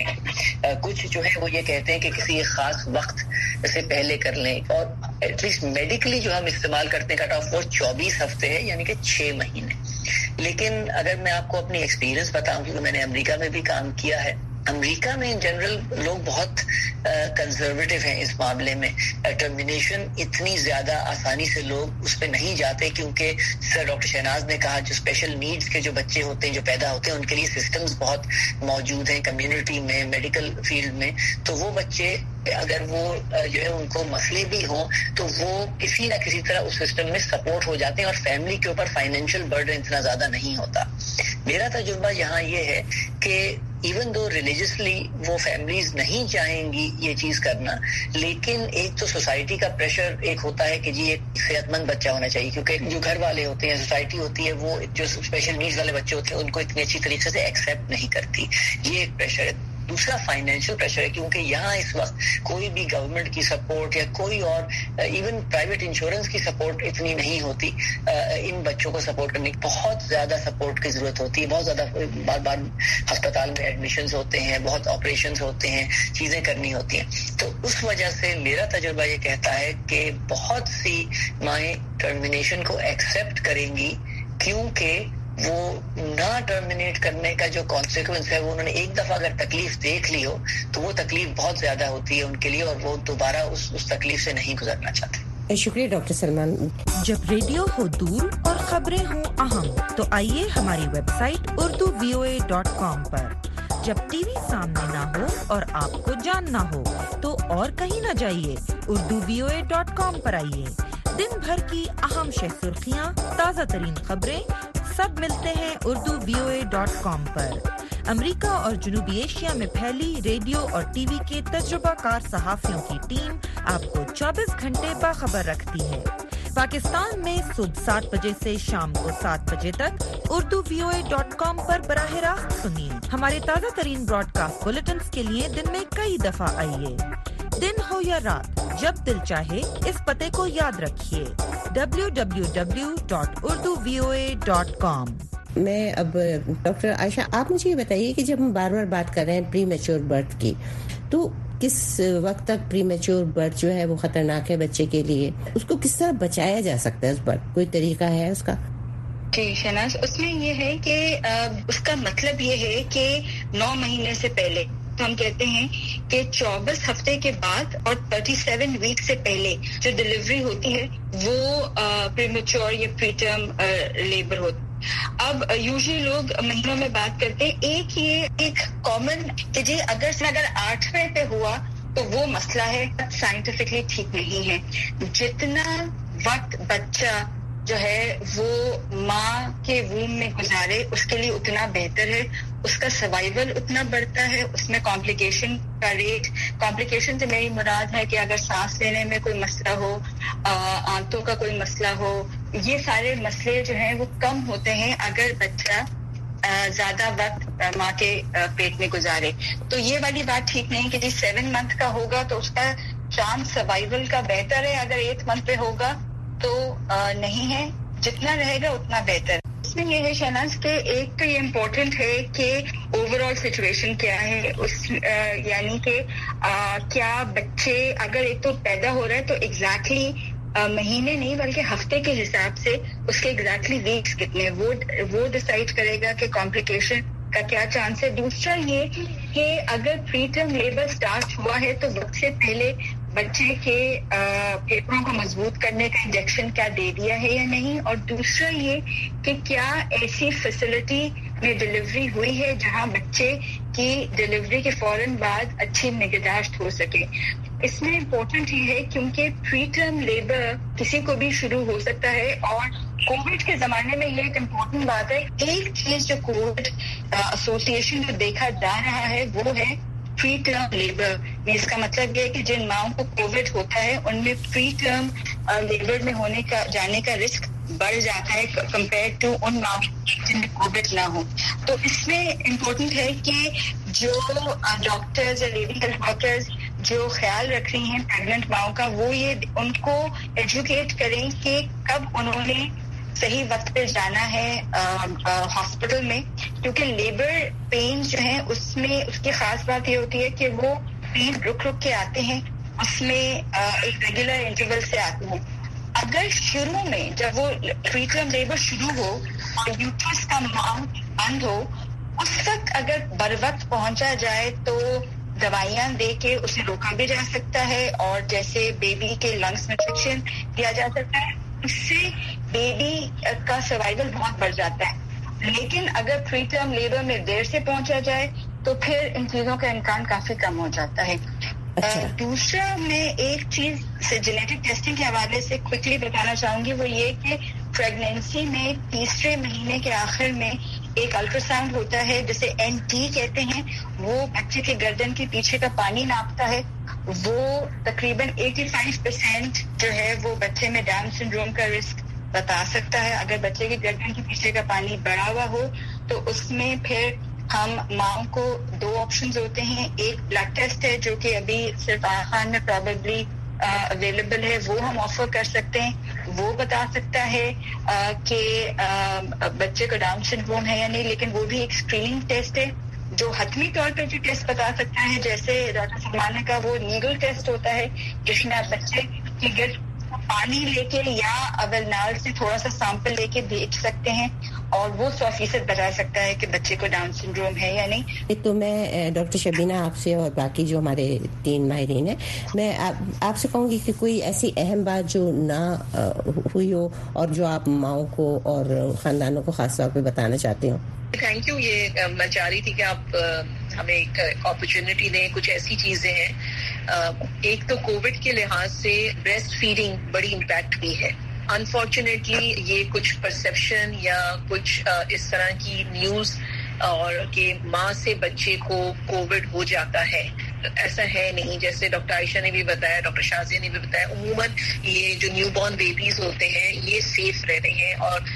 کچھ جو ہے وہ یہ کہتے ہیں کہ کسی ایک خاص وقت سے پہلے کر لیں, اور ایٹ لیسٹ میڈیکلی جو ہم استعمال کرتے ہیں کٹ آف وہ چوبیس ہفتے ہے, یعنی کہ چھ مہینے. لیکن اگر میں آپ کو اپنی ایکسپیرینس بتاؤں, کیونکہ میں نے امریکہ میں بھی کام کیا ہے, امریکہ میں ان جنرل لوگ بہت کنزرویٹو ہیں اس معاملے میں. ٹرمینیشن اتنی زیادہ آسانی سے لوگ اس پہ نہیں جاتے, کیونکہ سر ڈاکٹر شہناز نے کہا جو اسپیشل نیڈز کے جو بچے ہوتے ہیں جو پیدا ہوتے ہیں ان کے لیے سسٹمز بہت موجود ہیں کمیونٹی میں, میڈیکل فیلڈ میں. تو وہ بچے اگر وہ جو ہے ان کو مسئلے بھی ہوں تو وہ کسی نہ کسی طرح اس سسٹم میں سپورٹ ہو جاتے ہیں, اور فیملی کے اوپر فائنینشیل برڈن اتنا زیادہ نہیں ہوتا. میرا تجربہ یہاں یہ ہے کہ ایون دو ریلیجسلی وہ فیملیز نہیں چاہیں گی یہ چیز کرنا, لیکن ایک تو سوسائٹی کا پریشر ایک ہوتا ہے کہ جی ایک صحت مند بچہ ہونا چاہیے, کیونکہ جو گھر والے ہوتے ہیں, سوسائٹی ہوتی ہے, وہ جو اسپیشل نیڈز والے بچے ہوتے ہیں ان کو اتنی اچھی طریقے سے ایکسیپٹ نہیں کرتی. یہ ایک پریشر ہے. دوسرا فائنینشیل پریشر ہے, کیونکہ یہاں اس وقت کوئی بھی گورنمنٹ کی سپورٹ یا کوئی اور ایون پرائیویٹ انشورنس کی سپورٹ اتنی نہیں ہوتی. ان بچوں کو سپورٹ کرنے کی بہت زیادہ سپورٹ کی ضرورت ہوتی ہے. بہت زیادہ بار بار ہسپتال میں ایڈمیشنز ہوتے ہیں, بہت آپریشنز ہوتے ہیں, چیزیں کرنی ہوتی ہیں. تو اس وجہ سے میرا تجربہ یہ کہتا ہے کہ بہت سی مائیں ٹرمینیشن کو ایکسیپٹ کریں گی, کیونکہ وہ نہ ٹرمینیٹ کرنے کا جو کانسیکوینس ہے وہ انہوں نے ایک دفعہ اگر تکلیف دیکھ لی ہو تو وہ تکلیف بہت زیادہ ہوتی ہے ان کے لیے, اور وہ دوبارہ اس اس تکلیف سے نہیں گزرنا چاہتے. شکریہ ڈاکٹر سلمان. جب ریڈیو ہو دور اور خبریں ہوں اہم تو آئیے ہماری website Urdu V O A dot com پر. جب ٹی وی سامنے نہ ہو اور آپ کو جاننا ہو تو اور کہیں نہ جائیے, Urdu V O A dot com پر آئیے. دن بھر کی اہم شہ سرخیاں, تازہ ترین خبریں سب ملتے ہیں Urdu V O A dot com پر. امریکہ اور جنوبی ایشیا میں پھیلی ریڈیو اور ٹی وی کے تجربہ کار صحافیوں کی ٹیم آپ کو چوبیس گھنٹے باخبر رکھتی ہے. پاکستان میں صبح سات بجے سے شام کو سات بجے تک Urdu V O A dot com پر براہ راست سنیے. ہمارے تازہ ترین براڈ کاسٹ بلیٹنز کے لیے دن میں کئی دفعہ آئیے. دن ہو یا رات, جب دل چاہے اس پتے کو یاد رکھیے, W W W dot Urdu V O A dot com. میں اب ڈاکٹر عائشہ, آپ مجھے یہ بتائیے کہ جب ہم بار بار بات کر رہے ہیں پری میچور برتھ کی, تو کس وقت تک پری میچور برتھ جو ہے وہ خطرناک ہے بچے کے لیے, اس کو کس طرح بچایا جا سکتا ہے, اس پر کوئی طریقہ ہے اس کا؟ جی شہناز, اس میں یہ ہے کہ اس کا مطلب یہ ہے کہ نو مہینے سے پہلے, تو ہم کہتے ہیں کہ چوبیس ہفتے کے بعد اور تھرٹی سیون ویک سے پہلے جو ڈلیوری ہوتی ہے وہ پریمیچور یا پری ٹرم لیبر ہوتی ہے. اب یوزلی لوگ مہینوں میں بات کرتے ہیں, ایک یہ ایک کامن کہ جی اگر اگر آٹھویں پہ ہوا تو وہ مسئلہ ہے, سائنٹیفکلی ٹھیک نہیں ہے. جتنا وقت بچہ جو ہے وہ ماں کے ووم میں گزارے اس کے لیے اتنا بہتر ہے, اس کا سروائیول اتنا بڑھتا ہے, اس میں کمپلیکیشن کا ریٹ, کمپلیکیشن سے میری مراد ہے کہ اگر سانس لینے میں کوئی مسئلہ ہو, آنتوں کا کوئی مسئلہ ہو, یہ سارے مسئلے جو ہیں وہ کم ہوتے ہیں اگر بچہ زیادہ وقت ماں کے پیٹ میں گزارے. تو یہ والی بات ٹھیک نہیں کہ جی سیون منتھ کا ہوگا تو اس کا چانس سروائیول کا بہتر ہے, اگر ایٹ منتھ پہ ہوگا تو نہیں ہے, جتنا رہے گا اتنا بہتر. اس میں یہ ہے شہناز کہ ایک تو یہ امپورٹنٹ ہے کہ اوور آل سچویشن کیا ہے, اس یعنی کہ کیا بچے اگر ایک تو پیدا ہو رہا ہے تو ایگزیکٹلی महीने नहीं बल्कि हफ्ते के हिसाब से उसके एग्जैक्टली वीक्स कितने वो वो डिसाइड करेगा कि कॉम्प्लिकेशन का क्या चांस है। दूसरा ये कि अगर प्री टर्म लेबर स्टार्ट हुआ है तो वक्त से पहले बच्चे के फेफड़ों को मजबूत करने का इंजेक्शन क्या दे दिया है या नहीं, और दूसरा ये कि क्या ऐसी फैसिलिटी में डिलीवरी हुई है जहां बच्चे की डिलीवरी के फौरन बाद अच्छी निगहदाश्त हो सके। इसमें इम्पोर्टेंट ये है क्योंकि प्री टर्म लेबर किसी को भी शुरू हो सकता है, और कोविड के जमाने में ये एक इम्पोर्टेंट बात है। एक चीज जो कोविड एसोसिएशन जो देखा जा रहा है वो है प्री टर्म लेबर। इसका मतलब ये है कि जिन माओं को कोविड होता है उनमें प्री टर्म लेबर में होने का जाने का रिस्क बढ़ जाता है कंपेयर टू उन माओं जिनमें कोविड ना हो। तो इसमें इम्पोर्टेंट है कि जो डॉक्टर्स या लेडी हेल्थ वर्कर्स जो ख्याल रख रही हैं प्रेग्नेंट माओं का, वो ये उनको एजुकेट करें कि कब उन्होंने सही वक्त पे जाना है हॉस्पिटल में, क्योंकि लेबर पेन जो है उसमें उसकी खास बात ये होती है कि वो पेन रुक रुक के आते हैं, उसमें आ, एक रेगुलर इंटरवल से आते हैं। अगर शुरू में जब वो प्री टर्म लेबर शुरू हो और यूट्रस का माउंट बंद हो, उस वक्त अगर बर वक्त पहुंचा जाए तो दवाइयां दे के उसे रोका भी जा सकता है, और जैसे बेबी के लंग्स में इंफेक्शन दिया जा सकता है, उससे बेबी का सर्वाइवल बहुत बढ़ जाता है। लेकिन अगर प्री टर्म लेबर में देर से पहुंचा जाए तो फिर इन चीजों का इम्कान काफी कम हो जाता है। अच्छा। दूसरा मैं एक चीज से जेनेटिक टेस्टिंग के हवाले से क्विकली बताना चाहूंगी, वो ये कि प्रेगनेंसी में तीसरे महीने के आखिर में एक अल्ट्रासाउंड होता है जिसे एन टी कहते हैं। वो बच्चे के गर्दन के पीछे का पानी नापता है। वो तकरीबन पचासी परसेंट जो है वो बच्चे में डाउन सिंड्रोम का रिस्क बता सकता है। अगर बच्चे के गर्दन के पीछे का पानी बढ़ा हुआ हो तो उसमें फिर हम माओ को दो ऑप्शंस होते हैं। एक ब्लड टेस्ट है जो कि अभी सिर्फ आया खान में प्रॉबेबली अवेलेबल है, वो हम ऑफर कर सकते हैं। वो बता सकता है कि बच्चे को डाउन सिंड्रोम है या नहीं, लेकिन वो भी एक स्क्रीनिंग टेस्ट है जो हतमी तौर पर जो टेस्ट बता सकता है। जैसे डॉक्टर सलमान ने कहा, वो नीडल टेस्ट होता है जिसमें आप बच्चे की गिर पानी लेके या अवलनाल से थोड़ा सा सैंपल लेके भेज सकते हैं, और वो सौ फीसद बता सकता है कि बच्चे को डाउन सिंड्रोम है या नहीं। तो मैं डॉक्टर शबीना आपसे और बाकी जो हमारे तीन माहिरीन हैं, मैं आप, आपसे कहूँगी कि कोई ऐसी अहम बात जो ना हुई हो और जो आप माओं को और खानदानों को खास तौर पे बताना चाहते हो। Thank you. ये मैं चाह रही थी कि आप हमें एक अपॉर्चुनिटी दें। कुछ ऐसी चीजें हैं, एक तो कोविड के लिहाज से ब्रेस्ट फीडिंग बड़ी इम्पैक्ट हुई है। अनफॉर्चुनेटली ये कुछ परसेप्शन या कुछ इस तरह की न्यूज और कि माँ से बच्चे को कोविड हो जाता है, ऐसा है नहीं। जैसे डॉक्टर आयशा ने भी बताया, डॉक्टर शाजिया ने भी बताया, उमूमन ये जो न्यूबॉर्न बेबीज होते हैं ये सेफ रहते हैं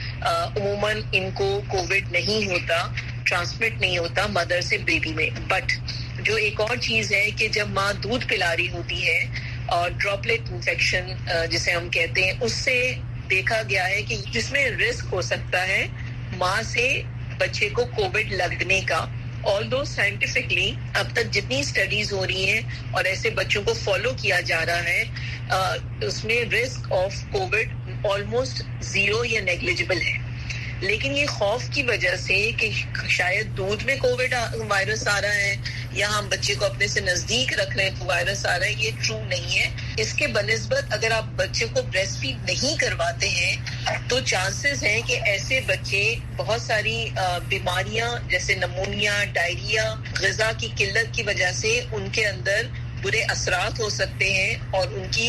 और उमूमन इनको कोविड नहीं होता, ट्रांसमिट नहीं होता मदर से बेबी में। बट जो एक और चीज है कि जब माँ दूध पिला रही होती है और ड्रॉपलेट इन्फेक्शन जिसे हम कहते हैं, उससे देखा गया है कि जिसमें रिस्क हो सकता है माँ से बच्चे को कोविड लगने का। ऑल्दो साइंटिफिकली अब तक जितनी स्टडीज हो रही हैं और ऐसे बच्चों को फॉलो किया जा रहा है, आ, उसमें risk of covid almost zero या नेग्लिजिबल है। लेकिन ये खौफ की वजह से कि शायद दूध में कोविड वायरस आ रहा है या हम बच्चे को अपने से नजदीक रख रहे हैं तो वायरस आ रहा है, ये ट्रू नहीं है। इसके बनिस्बत अगर आप बच्चे को ब्रेस्ट फीड नहीं करवाते हैं तो चांसेस हैं कि ऐसे बच्चे बहुत सारी बीमारियां जैसे नमूनिया, डायरिया, ग़िज़ा की किल्लत की वजह से उनके अंदर बुरे असरात हो सकते हैं और उनकी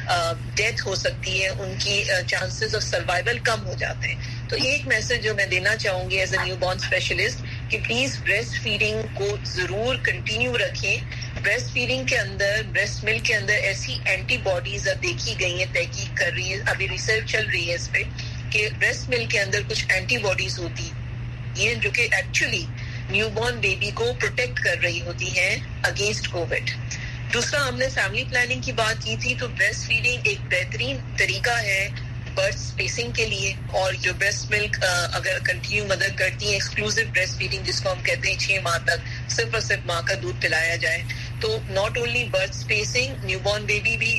डेथ हो सकती है, उनकी चांसेस ऑफ सर्वाइवल कम हो जाते हैं। तो एक मैसेज जो मैं देना चाहूंगी एज अ न्यूबॉर्न स्पेशलिस्ट कि प्लीज ब्रेस्ट फीडिंग को जरूर कंटिन्यू रखें। ब्रेस्ट फीडिंग के अंदर, ब्रेस्ट मिल्क के अंदर ऐसी एंटीबॉडीज अब देखी गई हैं, तहकीक कर रही है, अभी रिसर्च चल रही है इस पे कि ब्रेस्ट मिल्क के अंदर कुछ एंटीबॉडीज होती हैं जो कि एक्चुअली न्यूबॉर्न बेबी को प्रोटेक्ट कर रही होती हैं अगेंस्ट कोविड। दूसरा, हमने फैमिली प्लानिंग की बात की थी, तो ब्रेस्ट फीडिंग एक बेहतरीन तरीका है बर्थ स्पेसिंग के लिए। और जो ब्रेस्ट मिल्क अगर कंटिन्यू मदर करती है, एक्सक्लूसिव ब्रेस्ट फीडिंग जिसको हम कहते हैं, छह माह तक सिर्फ और सिर्फ माँ का दूध पिलाया जाए, تو not only birth spacing, newborn baby بھی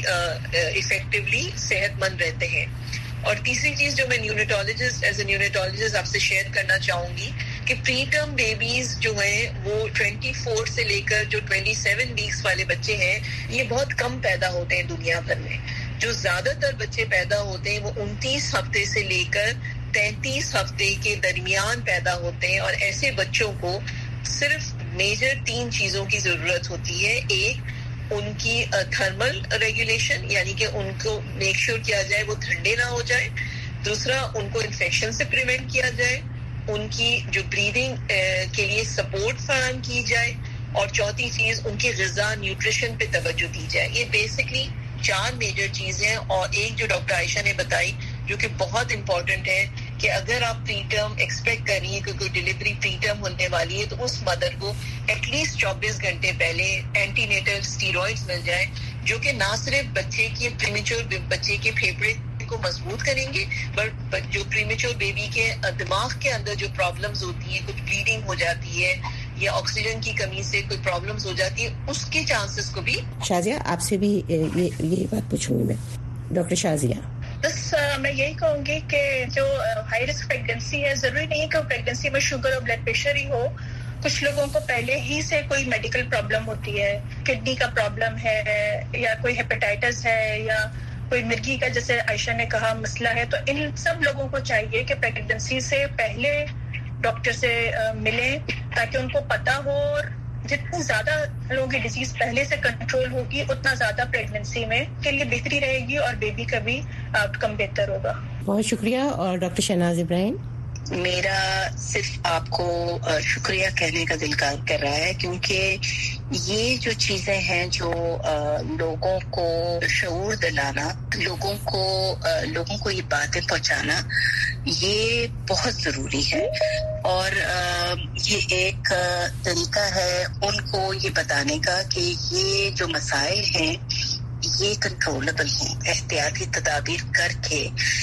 افیکٹولی صحت مند رہتے ہیں. اور تیسری چیز جو میں نیونیٹولوجسٹ ایز اے نیونیٹولوجسٹ آپ سے شیئر کرنا چاہوں گی کہ پری ٹرم بیبیز جو ہیں وہ چوبیس سے لے کر جو سیتیس ویکس والے بچے ہیں یہ بہت کم پیدا ہوتے ہیں دنیا بھر میں. جو زیادہ تر بچے پیدا ہوتے ہیں وہ انتیس ہفتے سے لے کر تینتیس ہفتے کے درمیان پیدا ہوتے ہیں. اور ایسے بچوں کو صرف میجر تین چیزوں کی ضرورت ہوتی ہے. ایک، ان کی تھرمل ریگولیشن، یعنی کہ ان کو میک شیور کیا جائے وہ ٹھنڈے نہ ہو جائے. دوسرا، ان کو انفیکشن سے پریونٹ کیا جائے. ان کی جو بریدنگ کے لیے سپورٹ فراہم کی جائے. اور چوتھی چیز، ان کی غذا نیوٹریشن پہ توجہ دی جائے. یہ بیسکلی چار میجر چیزیں. اور ایک جو ڈاکٹر عائشہ نے بتائی جو کہ بہت امپورٹنٹ ہے کہ اگر آپ پری ٹرم ایکسپیکٹ کر رہی ہیں کہ کوئی ڈلیوری پری ٹرم ہونے والی ہے تو اس مدر کو ایٹ لیسٹ چوبیس گھنٹے پہلے اینٹی نیٹل اسٹیرائڈز مل جائے جو کہ نہ صرف بچے کے پریمیچور بچے کے پھیپھڑے کو مضبوط کریں گے بٹ جو پریمیچور بیبی کے دماغ کے اندر جو پرابلمز ہوتی ہیں، کچھ بلیڈنگ ہو جاتی ہے یا آکسیجن کی کمی سے کوئی پرابلمز ہو جاتی ہے، اس کے چانسز کو بھی. شازیہ آپ سے بھی یہی بات پوچھوں گی میں. ڈاکٹر شازیہ، بس میں یہی کہوں گی کہ جو ہائی رسک پریگنسی ہے، ضروری نہیں کہ پریگنسی میں شوگر اور بلڈ پریشر ہی ہو. کچھ لوگوں کو پہلے ہی سے کوئی میڈیکل پرابلم ہوتی ہے، کڈنی کا پرابلم ہے یا کوئی ہیپیٹائٹس ہے یا کوئی مرگی کا جیسے عائشہ نے کہا مسئلہ ہے. تو ان سب لوگوں کو چاہیے کہ پریگنسی سے پہلے ڈاکٹر سے ملیں تاکہ ان کو پتہ ہو. اور جتنی زیادہ لوگوں کی ڈیزیز پہلے سے کنٹرول ہوگی اتنا زیادہ پریگنسی میں کے لیے بہتری رہے گی اور بیبی کا بھی آؤٹ کم بہتر ہوگا. بہت شکریہ. اور ڈاکٹر شہناز ابراہیم، میرا صرف آپ کو شکریہ کہنے کا دل کر رہا ہے کیونکہ یہ جو چیزیں ہیں جو لوگوں کو شعور دلانا، لوگوں کو لوگوں کو یہ باتیں پہنچانا یہ بہت ضروری ہے. اور یہ ایک طریقہ ہے ان کو یہ بتانے کا کہ یہ جو مسائل ہیں یہ کنٹرولبل ہیں. احتیاطی تدابیر کر کے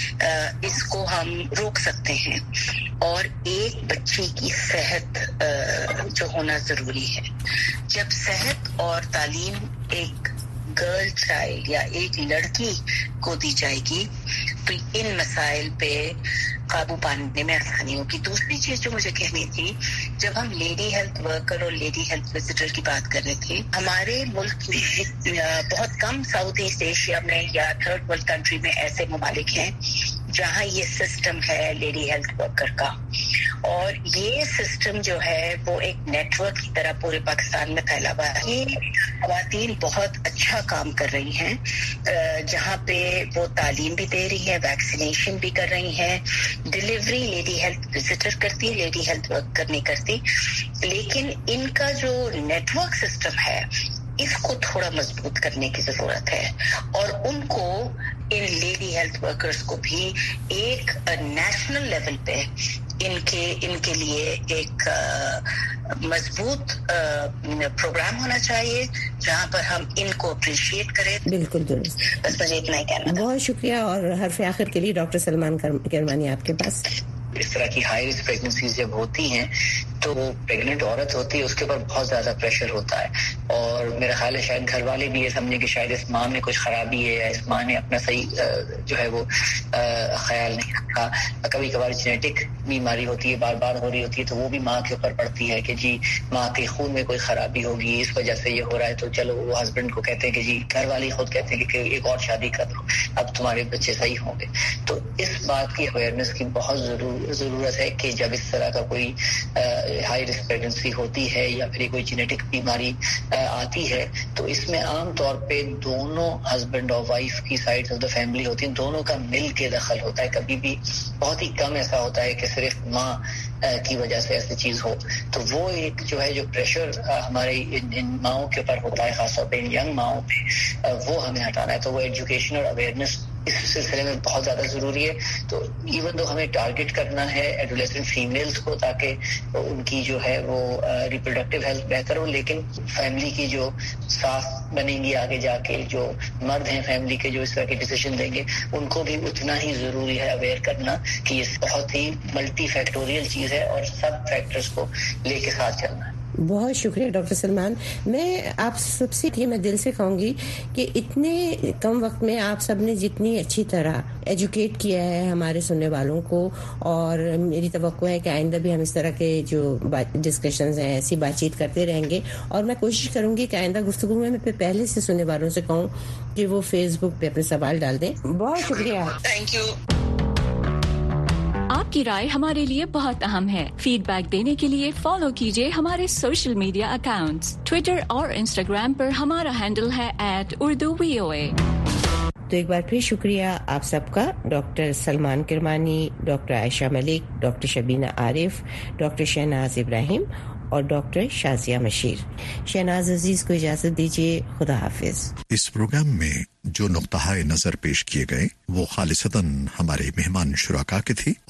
اس کو ہم روک سکتے ہیں. اور ایک بچے کی صحت جو ہونا ضروری ہے. جب صحت اور تعلیم ایک گرل چائلڈ یا ایک لڑکی کو دی جائے گی تو ان مسائل پہ قابو پانے میں آسانی ہوگی. دوسری چیز جو مجھے کہنی تھی، جب ہم لیڈی ہیلتھ ورکر اور لیڈی ہیلتھ وزٹر کی بات کر رہے تھے، ہمارے ملک میں بہت کم ساؤتھ ایسٹ ایشیا میں یا تھرڈ ورلڈ کنٹری میں ایسے ممالک ہیں جہاں یہ سسٹم ہے لیڈی ہیلتھ ورکر کا. اور یہ سسٹم جو ہے وہ ایک نیٹ ورک کی طرح پورے پاکستان میں پھیلا ہوا ہے. یہ خواتین بہت اچھا کام کر رہی ہیں جہاں پہ وہ تعلیم بھی دے رہی ہیں، ویکسینیشن بھی کر رہی ہیں. ڈلیوری لیڈی ہیلتھ وزٹر کرتی ہے، لیڈی ہیلتھ ورکر نہیں کرتی. لیکن ان کا جو نیٹ ورک سسٹم ہے اس کو تھوڑا مضبوط کرنے کی ضرورت ہے. اور ان کو ان لیڈی ہیلتھ ورکرز کو بھی ایک نیشنل لیول پہ ان کے ان کے لیے ایک مضبوط پروگرام ہونا چاہیے جہاں پر ہم ان کو اپریشیٹ کریں. بالکل درست. بس مجھے اتنا ہی کہنا. بہت شکریہ. اور حرف آخر کے لیے ڈاکٹر سلمان کرمانی آپ کے پاس. اس طرح کی ہائی رسک پریگنسیز جب ہوتی ہیں تو پریگننٹ عورت ہوتی ہے اس کے اوپر بہت زیادہ پریشر ہوتا ہے. اور میرا خیال ہے شاید گھر والے بھی یہ سمجھیں کہ شاید اس ماں میں کچھ خرابی ہے یا اس ماں نے اپنا صحیح جو ہے وہ خیال نہیں رکھا. کبھی کبھار جینیٹک بیماری ہوتی ہے، بار بار ہو رہی ہوتی ہے تو وہ بھی ماں کے اوپر پڑتی ہے کہ جی ماں کے خون میں کوئی خرابی ہوگی اس وجہ سے یہ ہو رہا ہے. تو چلو وہ ہسبینڈ کو کہتے ہیں کہ جی گھر والی خود کہتے ہیں کہ ایک اور شادی کر دو اب تمہارے بچے صحیح ہوں گے. تو اس بات کی اویئرنیس کی بہت ضرور ضرورت ہے کہ جب اس طرح کا کوئی ہائی رسک پریگنسی ہوتی ہے یا پھر کوئی جینیٹک بیماری آتی ہے تو اس میں عام طور پہ دونوں ہسبینڈ اور وائف کی سائڈ آف دا فیملی ہوتی ہیں، دونوں کا مل کے دخل ہوتا ہے. کبھی بھی بہت ہی کم ایسا ہوتا ہے کہ صرف ماں کی وجہ سے ایسی چیز ہو. تو وہ ایک جو ہے جو پریشر ہمارے ان ماؤں کے اوپر ہوتا ہے خاص طور پہ ان ینگ ماؤں پہ، وہ ہمیں ہٹانا ہے. تو وہ ایجوکیشن اور اویئرنیس اس سلسلے میں بہت زیادہ ضروری ہے. تو ایون تو ہمیں ٹارگٹ کرنا ہے ایڈولیسنٹ فیمیلز کو تاکہ ان کی جو ہے وہ ریپروڈکٹیو ہیلتھ بہتر ہو، لیکن فیملی کی جو ساتھ بنیں گی آگے جا کے، جو مرد ہیں فیملی کے جو اس طرح کے ڈیسیشن دیں گے ان کو بھی اتنا ہی ضروری ہے اویئر کرنا کہ یہ بہت ہی ملٹی فیکٹوریل چیز ہے اور سب فیکٹرز کو لے کے ساتھ چلنا ہے. بہت شکریہ ڈاکٹر سلمان. میں آپ سب سے یہ میں دل سے کہوں گی کہ اتنے کم وقت میں آپ سب نے جتنی اچھی طرح ایجوکیٹ کیا ہے ہمارے سننے والوں کو, اور میری توقع ہے کہ آئندہ بھی ہم اس طرح کے جو ڈسکشنز ہیں ایسی بات چیت کرتے رہیں گے, اور میں کوشش کروں گی کہ آئندہ گفتگو میں میں پہلے سے سننے والوں سے کہوں کہ وہ فیس بک پہ اپنے سوال ڈال دیں. بہت شکریہ. Thank you. آپ کی رائے ہمارے لیے بہت اہم ہے. فیڈ بیک دینے کے لیے فالو کیجیے ہمارے سوشل میڈیا اکاؤنٹس. ٹویٹر اور انسٹاگرام پر ہمارا ہینڈل ہے ایٹ اردو وی او اے. تو ایک بار پھر شکریہ آپ سب کا. Doctor Salman Kirmani, doctor Ayesha Malik, doctor Shabina Arif, doctor Shahnaz Ibrahim اور ڈاکٹر شازیہ مشیر. شہناز عزیز کو اجازت دیجیے. خدا حافظ. اس پروگرام میں جو نقطۂ نظر پیش کیے گئے وہ خالصتاً ہمارے مہمان شرکا کے تھے